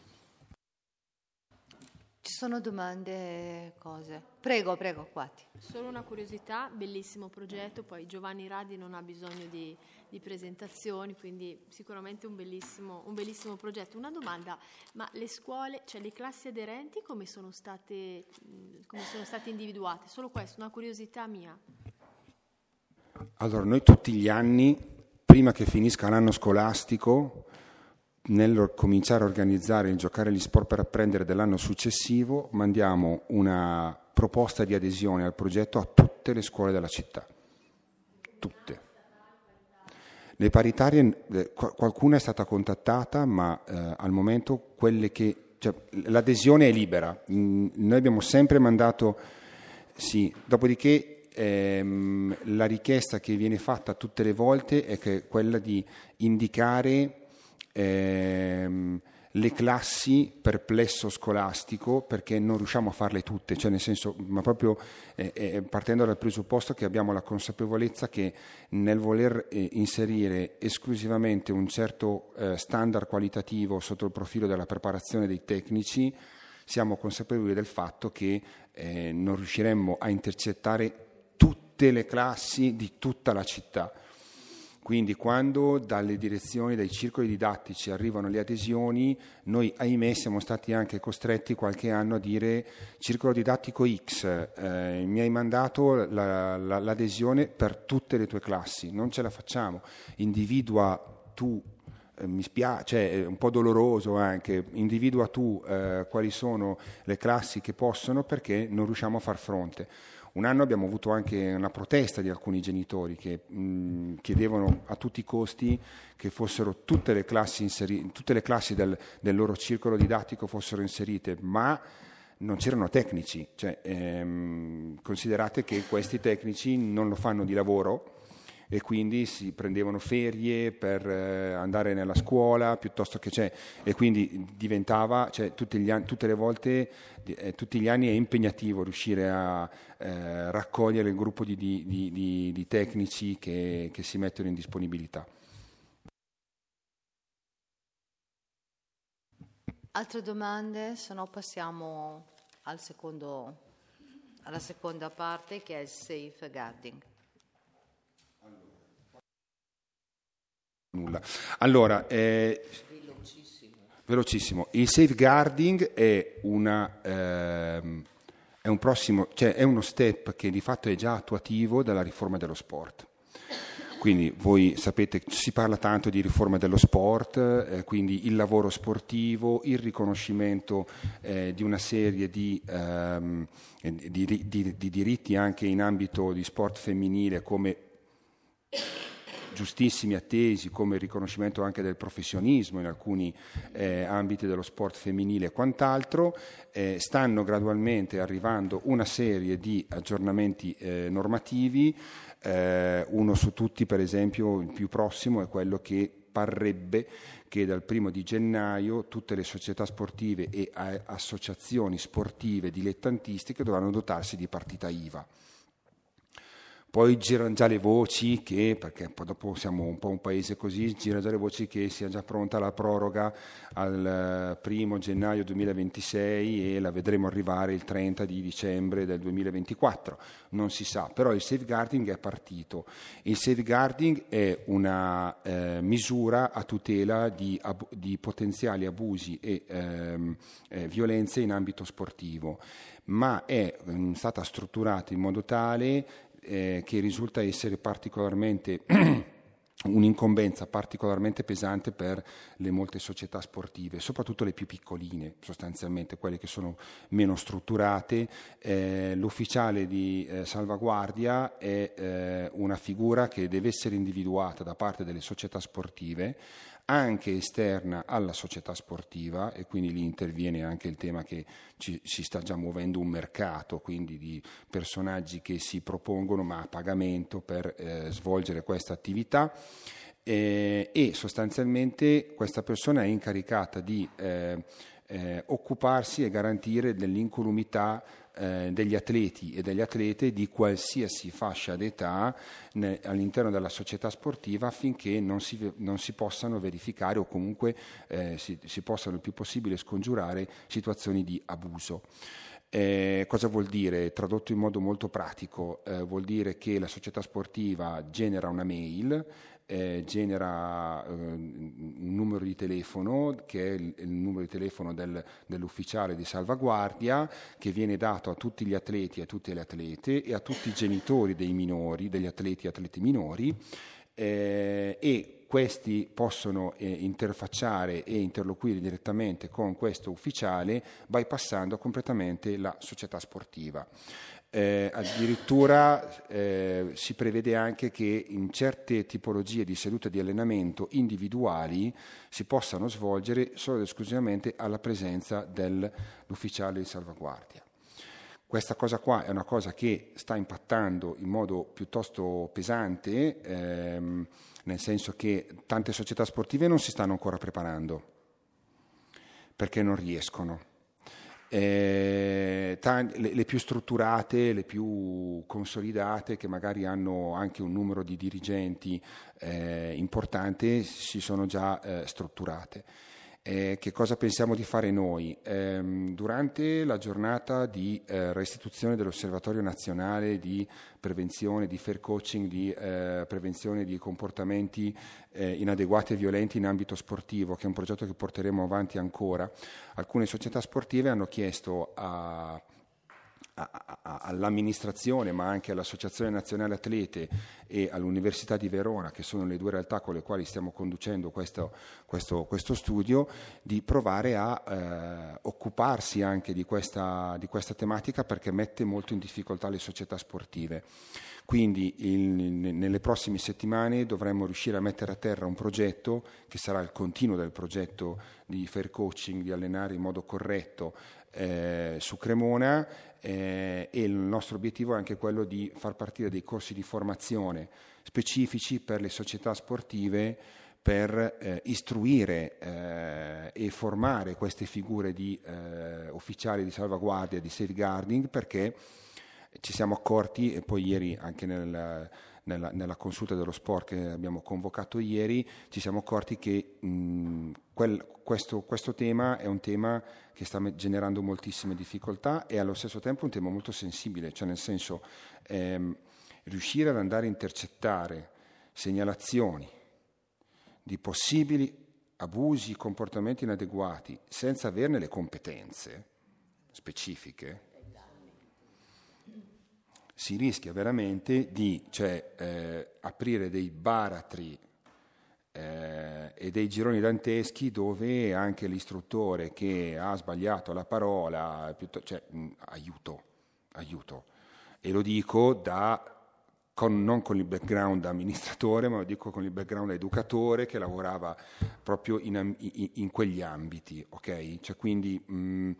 Ci sono domande, cose? Prego, Quati. Solo una curiosità, bellissimo progetto, poi Giovanni Radi non ha bisogno di presentazioni, quindi sicuramente un bellissimo progetto. Una domanda, ma le scuole, cioè le classi aderenti come sono state individuate? Solo questo, una curiosità mia. Allora, noi tutti gli anni, prima che finisca l'anno scolastico, nel cominciare a organizzare il giocare gli sport per apprendere dell'anno successivo, mandiamo una proposta di adesione al progetto a tutte le scuole della città. Tutte. Le paritarie, qualcuna è stata contattata, ma al momento l'adesione è libera. Noi abbiamo sempre mandato, sì, dopodiché la richiesta che viene fatta tutte le volte è quella di indicare le classi per plesso scolastico, perché non riusciamo a farle tutte, cioè nel senso, ma proprio partendo dal presupposto che abbiamo la consapevolezza che nel voler inserire esclusivamente un certo standard qualitativo sotto il profilo della preparazione dei tecnici, siamo consapevoli del fatto che non riusciremmo a intercettare tutte le classi di tutta la città. Quindi quando dalle direzioni, dai circoli didattici arrivano le adesioni, noi ahimè siamo stati anche costretti qualche anno a dire circolo didattico X, mi hai mandato l'adesione per tutte le tue classi, non ce la facciamo, individua tu, mi spiace, è un po' doloroso anche, individua tu quali sono le classi che possono, perché non riusciamo a far fronte. Un anno abbiamo avuto anche una protesta di alcuni genitori che chiedevano a tutti i costi che fossero tutte le classi del loro circolo didattico fossero inserite, ma non c'erano tecnici, considerate che questi tecnici non lo fanno di lavoro e quindi si prendevano ferie per andare nella scuola piuttosto che e quindi diventava, tutte le volte, tutti gli anni è impegnativo riuscire a raccogliere il gruppo di tecnici che si mettono in disponibilità. Altre domande? Se no passiamo alla seconda parte, che è il safeguarding. Allora, velocissimo. Il safeguarding è un prossimo, è uno step che di fatto è già attuativo dalla riforma dello sport. Quindi voi sapete, si parla tanto di riforma dello sport, quindi il lavoro sportivo, il riconoscimento di una serie di diritti anche in ambito di sport femminile come giustissimi, attesi, come il riconoscimento anche del professionismo in alcuni ambiti dello sport femminile e quant'altro. Stanno gradualmente arrivando una serie di aggiornamenti normativi, uno su tutti, per esempio il più prossimo, è quello che parrebbe che dal 1 di gennaio tutte le società sportive e associazioni sportive dilettantistiche dovranno dotarsi di partita IVA. Poi girano già le voci che, perché poi dopo siamo un po' un paese così, girano già le voci che sia già pronta la proroga al 1 gennaio 2026 e la vedremo arrivare il 30 di dicembre del 2024. Non si sa, però il safeguarding è partito. Il safeguarding è una misura a tutela di potenziali abusi e violenze in ambito sportivo, ma è stata strutturata in modo tale che risulta essere particolarmente un'incombenza particolarmente pesante per le molte società sportive, soprattutto le più piccoline, sostanzialmente quelle che sono meno strutturate. L'ufficiale di salvaguardia è una figura che deve essere individuata da parte delle società sportive, anche esterna alla società sportiva, e quindi lì interviene anche il tema che si sta già muovendo un mercato, quindi di personaggi che si propongono ma a pagamento per svolgere questa attività, e sostanzialmente questa persona è incaricata di occuparsi e garantire dell'incolumità degli atleti e delle atlete di qualsiasi fascia d'età all'interno della società sportiva, affinché non si possano verificare o comunque si possano il più possibile scongiurare situazioni di abuso. Cosa vuol dire? Tradotto in modo molto pratico, vuol dire che la società sportiva genera una mail, genera un numero di telefono che è il numero di telefono dell'ufficiale di salvaguardia, che viene dato a tutti gli atleti e a tutte le atlete e a tutti i genitori dei minori, degli atleti e atleti minori, e questi possono interfacciare e interloquire direttamente con questo ufficiale, bypassando completamente la società sportiva. Addirittura si prevede anche che in certe tipologie di sedute di allenamento individuali si possano svolgere solo ed esclusivamente alla presenza dell'ufficiale di salvaguardia. Questa cosa qua è una cosa che sta impattando in modo piuttosto pesante, nel senso che tante società sportive non si stanno ancora preparando perché non riescono. Le più strutturate, le più consolidate, che magari hanno anche un numero di dirigenti importante, si sono già strutturate. Che cosa pensiamo di fare noi? Durante la giornata di restituzione dell'Osservatorio Nazionale di Prevenzione, di Fair Coaching, di prevenzione di comportamenti inadeguati e violenti in ambito sportivo, che è un progetto che porteremo avanti ancora, alcune società sportive hanno chiesto all'amministrazione, ma anche all'Associazione Nazionale Atlete e all'Università di Verona, che sono le due realtà con le quali stiamo conducendo questo studio, di provare a occuparsi anche di questa tematica, perché mette molto in difficoltà le società sportive. Quindi nelle prossime settimane dovremmo riuscire a mettere a terra un progetto che sarà il continuo del progetto di Fair Coaching, di allenare in modo corretto su Cremona, e il nostro obiettivo è anche quello di far partire dei corsi di formazione specifici per le società sportive, per istruire e formare queste figure di ufficiali di salvaguardia, di safeguarding, perché ci siamo accorti, e poi ieri anche nella consulta dello sport che abbiamo convocato ieri, ci siamo accorti che questo tema è un tema che sta generando moltissime difficoltà, e allo stesso tempo un tema molto sensibile, cioè nel senso riuscire ad andare a intercettare segnalazioni di possibili abusi, comportamenti inadeguati senza averne le competenze specifiche, si rischia veramente di aprire dei baratri e dei gironi danteschi, dove anche l'istruttore che ha sbagliato la parola, aiuto, e lo dico non con il background amministratore, ma lo dico con il background educatore che lavorava proprio in quegli ambiti, ok? Cioè, quindi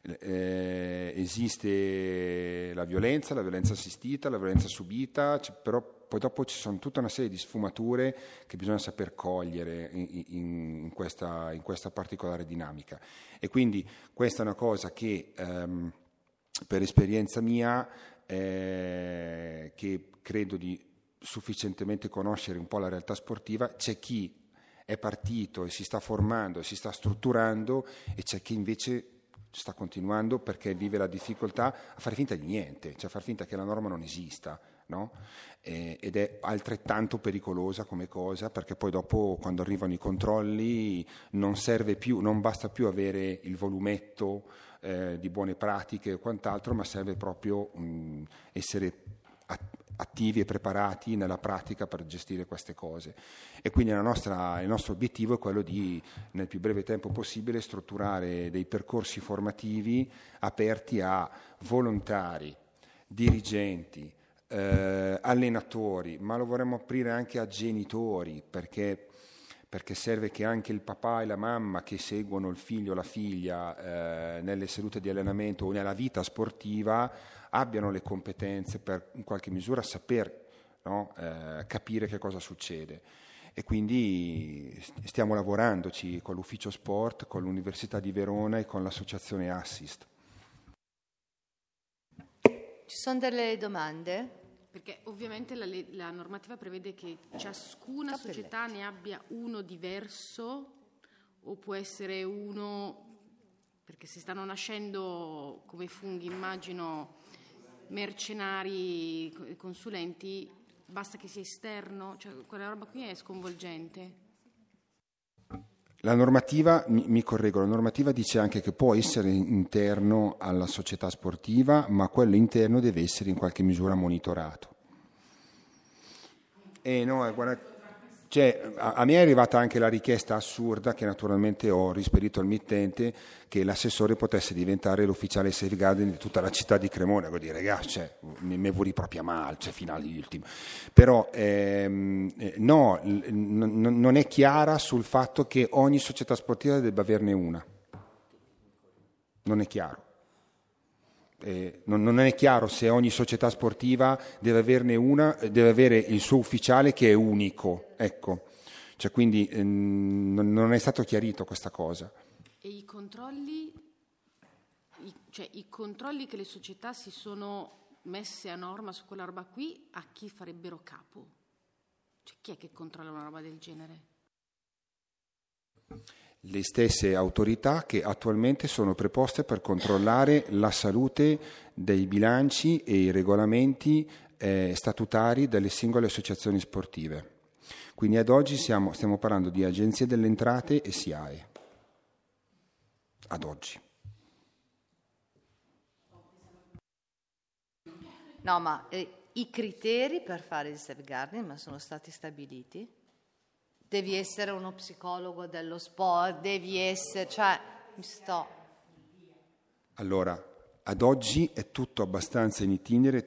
esiste la violenza assistita, la violenza subita, però poi dopo ci sono tutta una serie di sfumature che bisogna saper cogliere in questa particolare dinamica. E quindi questa è una cosa che per esperienza mia, che credo di sufficientemente conoscere un po' la realtà sportiva, c'è chi è partito e si sta formando e si sta strutturando, e c'è chi invece sta continuando perché vive la difficoltà a fare finta di niente, cioè a far finta che la norma non esista, no? Ed è altrettanto pericolosa come cosa, perché poi dopo, quando arrivano i controlli, non basta più avere il volumetto di buone pratiche o quant'altro, ma serve proprio essere attivi e preparati nella pratica per gestire queste cose. E quindi il nostro obiettivo è quello di, nel più breve tempo possibile, strutturare dei percorsi formativi aperti a volontari, dirigenti, allenatori, ma lo vorremmo aprire anche a genitori, perché serve che anche il papà e la mamma che seguono il figlio o la figlia nelle sedute di allenamento o nella vita sportiva abbiano le competenze per in qualche misura saper, no, capire che cosa succede. E quindi stiamo lavorandoci con l'ufficio sport, con l'Università di Verona e con l'associazione Assist. Ci sono delle domande? Perché ovviamente la normativa prevede che ciascuna società ne abbia uno diverso, o può essere uno, perché si stanno nascendo come funghi, immagino, mercenari, consulenti, basta che sia esterno, cioè quella roba qui è sconvolgente. La normativa, mi correggo, la normativa dice anche che può essere interno alla società sportiva, ma quello interno deve essere in qualche misura monitorato. Guarda, a me è arrivata anche la richiesta assurda, che naturalmente ho rispedito al mittente, che l'assessore potesse diventare l'ufficiale safeguarding di tutta la città di Cremona. Vuol dire, ragazzi, me vuoi proprio male, fino all'ultimo. Però no, non è chiara sul fatto che ogni società sportiva debba averne una. Non è chiaro. Non è chiaro se ogni società sportiva deve averne una, deve avere il suo ufficiale che è unico, ecco. Cioè, quindi non è stato chiarito questa cosa. E i controlli che le società si sono messe a norma su quella roba qui, a chi farebbero capo? Cioè, chi è che controlla una roba del genere? le stesse autorità che attualmente sono preposte per controllare la salute dei bilanci e i regolamenti statutari delle singole associazioni sportive. Quindi ad oggi stiamo parlando di Agenzie delle Entrate e SIAE. Ad oggi. No, ma i criteri per fare il safeguarding ma sono stati stabiliti? Devi essere uno psicologo dello sport, devi essere, Allora, ad oggi è tutto abbastanza in itinere,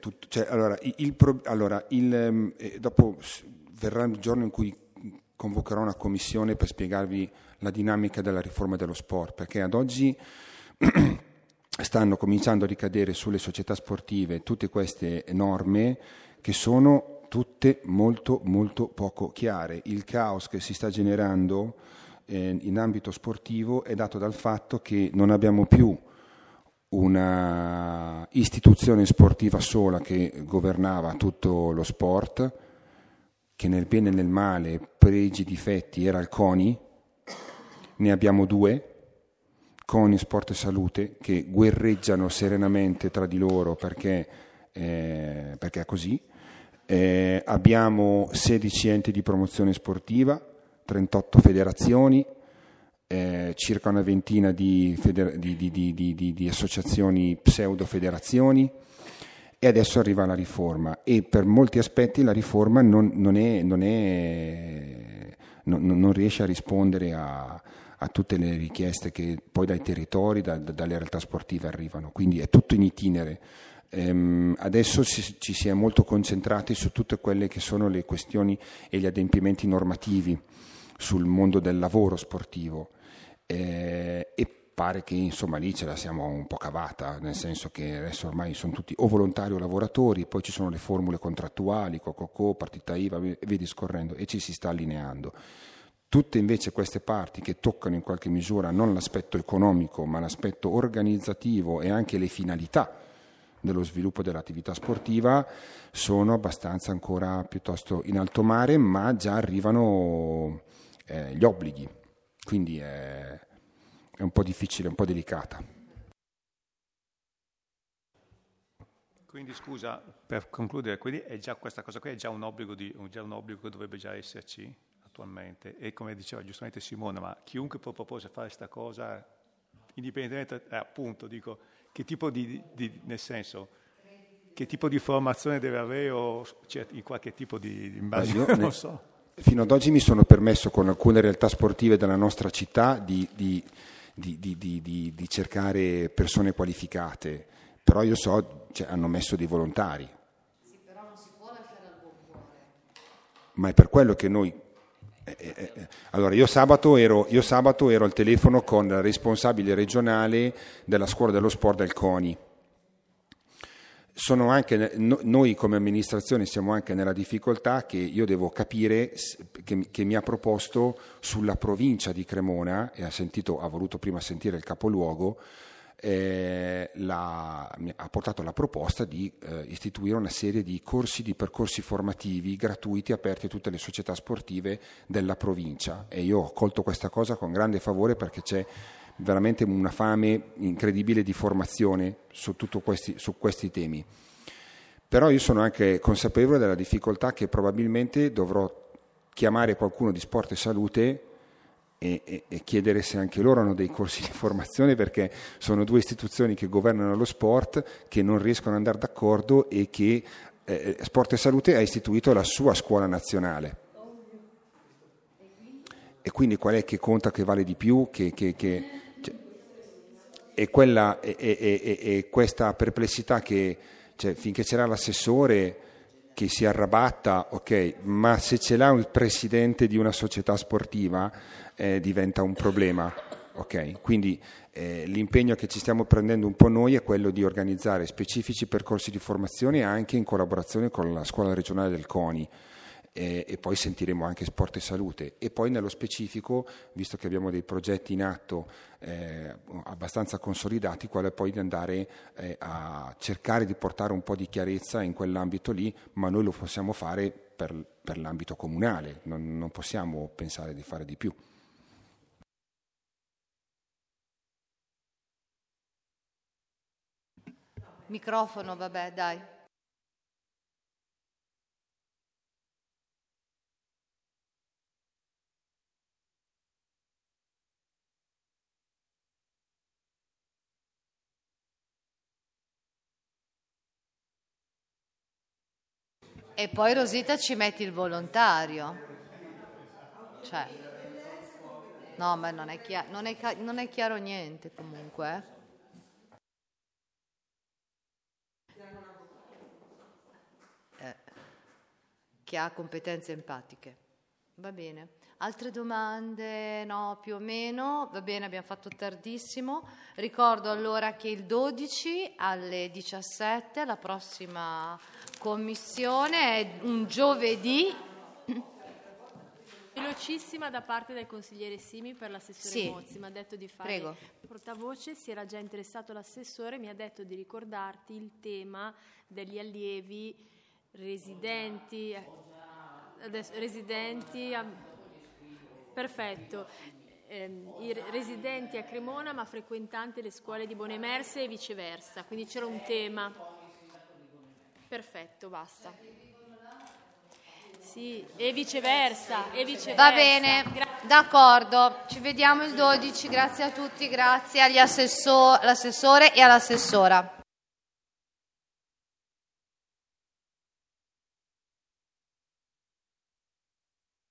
dopo verrà il giorno in cui convocherò una commissione per spiegarvi la dinamica della riforma dello sport, perché ad oggi stanno cominciando a ricadere sulle società sportive tutte queste norme che sono tutte molto molto poco chiare. Il caos che si sta generando in ambito sportivo è dato dal fatto che non abbiamo più una istituzione sportiva sola che governava tutto lo sport, che nel bene e nel male, pregi e difetti, era il CONI. Ne abbiamo due, CONI Sport e Salute, che guerreggiano serenamente tra di loro perché è così. Abbiamo 16 enti di promozione sportiva, 38 federazioni, circa una ventina di associazioni pseudo-federazioni, e adesso arriva la riforma, e per molti aspetti la riforma non riesce a rispondere a tutte le richieste che poi dai territori, dalle realtà sportive arrivano, quindi è tutto in itinere. Adesso ci si è molto concentrati su tutte quelle che sono le questioni e gli adempimenti normativi sul mondo del lavoro sportivo, e pare che insomma lì ce la siamo un po' cavata, nel senso che adesso ormai sono tutti o volontari o lavoratori, poi ci sono le formule contrattuali, co, partita IVA, vedi scorrendo, e ci si sta allineando. Tutte invece queste parti che toccano in qualche misura non l'aspetto economico ma l'aspetto organizzativo e anche le finalità dello sviluppo dell'attività sportiva sono abbastanza ancora piuttosto in alto mare, ma già arrivano gli obblighi, quindi è un po' difficile, un po' delicata. Quindi scusa, per concludere, quindi è già questa cosa qui è già un obbligo che dovrebbe già esserci attualmente, e come diceva giustamente Simona, ma chiunque può proporre fare questa cosa, indipendentemente, appunto, dico, che tipo nel senso, che tipo di formazione deve avere, o in qualche tipo di immagine, non so. Fino ad oggi mi sono permesso con alcune realtà sportive della nostra città di cercare persone qualificate, però io so, hanno messo dei volontari. Sì, però non si può lasciare al buon cuore. Ma è per quello che noi... Allora, io sabato ero al telefono con la responsabile regionale della scuola dello sport del CONI. Sono anche noi come amministrazione siamo anche nella difficoltà che io devo capire, che mi ha proposto sulla provincia di Cremona, e ha voluto prima sentire il capoluogo, ha portato la proposta di istituire una serie di percorsi formativi gratuiti aperti a tutte le società sportive della provincia, e io ho colto questa cosa con grande favore, perché c'è veramente una fame incredibile di formazione su questi temi. Però io sono anche consapevole della difficoltà che probabilmente dovrò chiamare qualcuno di Sport e Salute e chiedere se anche loro hanno dei corsi di formazione, perché sono due istituzioni che governano lo sport, che non riescono ad andare d'accordo, e che Sport e Salute ha istituito la sua scuola nazionale. E quindi qual è che conta, che vale di più, e questa perplessità che finché c'era l'assessore che si arrabatta, ok, ma se ce l'ha il presidente di una società sportiva diventa un problema, ok? Quindi l'impegno che ci stiamo prendendo un po' noi è quello di organizzare specifici percorsi di formazione anche in collaborazione con la scuola regionale del CONI, e poi sentiremo anche Sport e Salute, e poi nello specifico, visto che abbiamo dei progetti in atto abbastanza consolidati, quale poi di andare a cercare di portare un po' di chiarezza in quell'ambito lì, ma noi lo possiamo fare per l'ambito comunale, non possiamo pensare di fare di più. Microfono, vabbè, dai. E poi Rosita ci metti il volontario. Cioè, no, ma non è chiaro niente comunque. Che ha competenze empatiche. Va bene. Altre domande? No, più o meno. Va bene, abbiamo fatto tardissimo. Ricordo allora che il 12 alle 17 la prossima commissione è un giovedì. Velocissima da parte del consigliere Simi per l'assessore Sì. Mozzi, mi ha detto di fare Prego. portavoce, si era già interessato l'assessore, mi ha detto di ricordarti il tema degli allievi residenti, perfetto, i residenti a Cremona ma frequentanti le scuole di Bonemerse e viceversa, quindi c'era un tema. Perfetto, basta. Sì, e viceversa. Va bene, d'accordo, ci vediamo il 12, grazie a tutti, grazie all'assessore e all'assessora.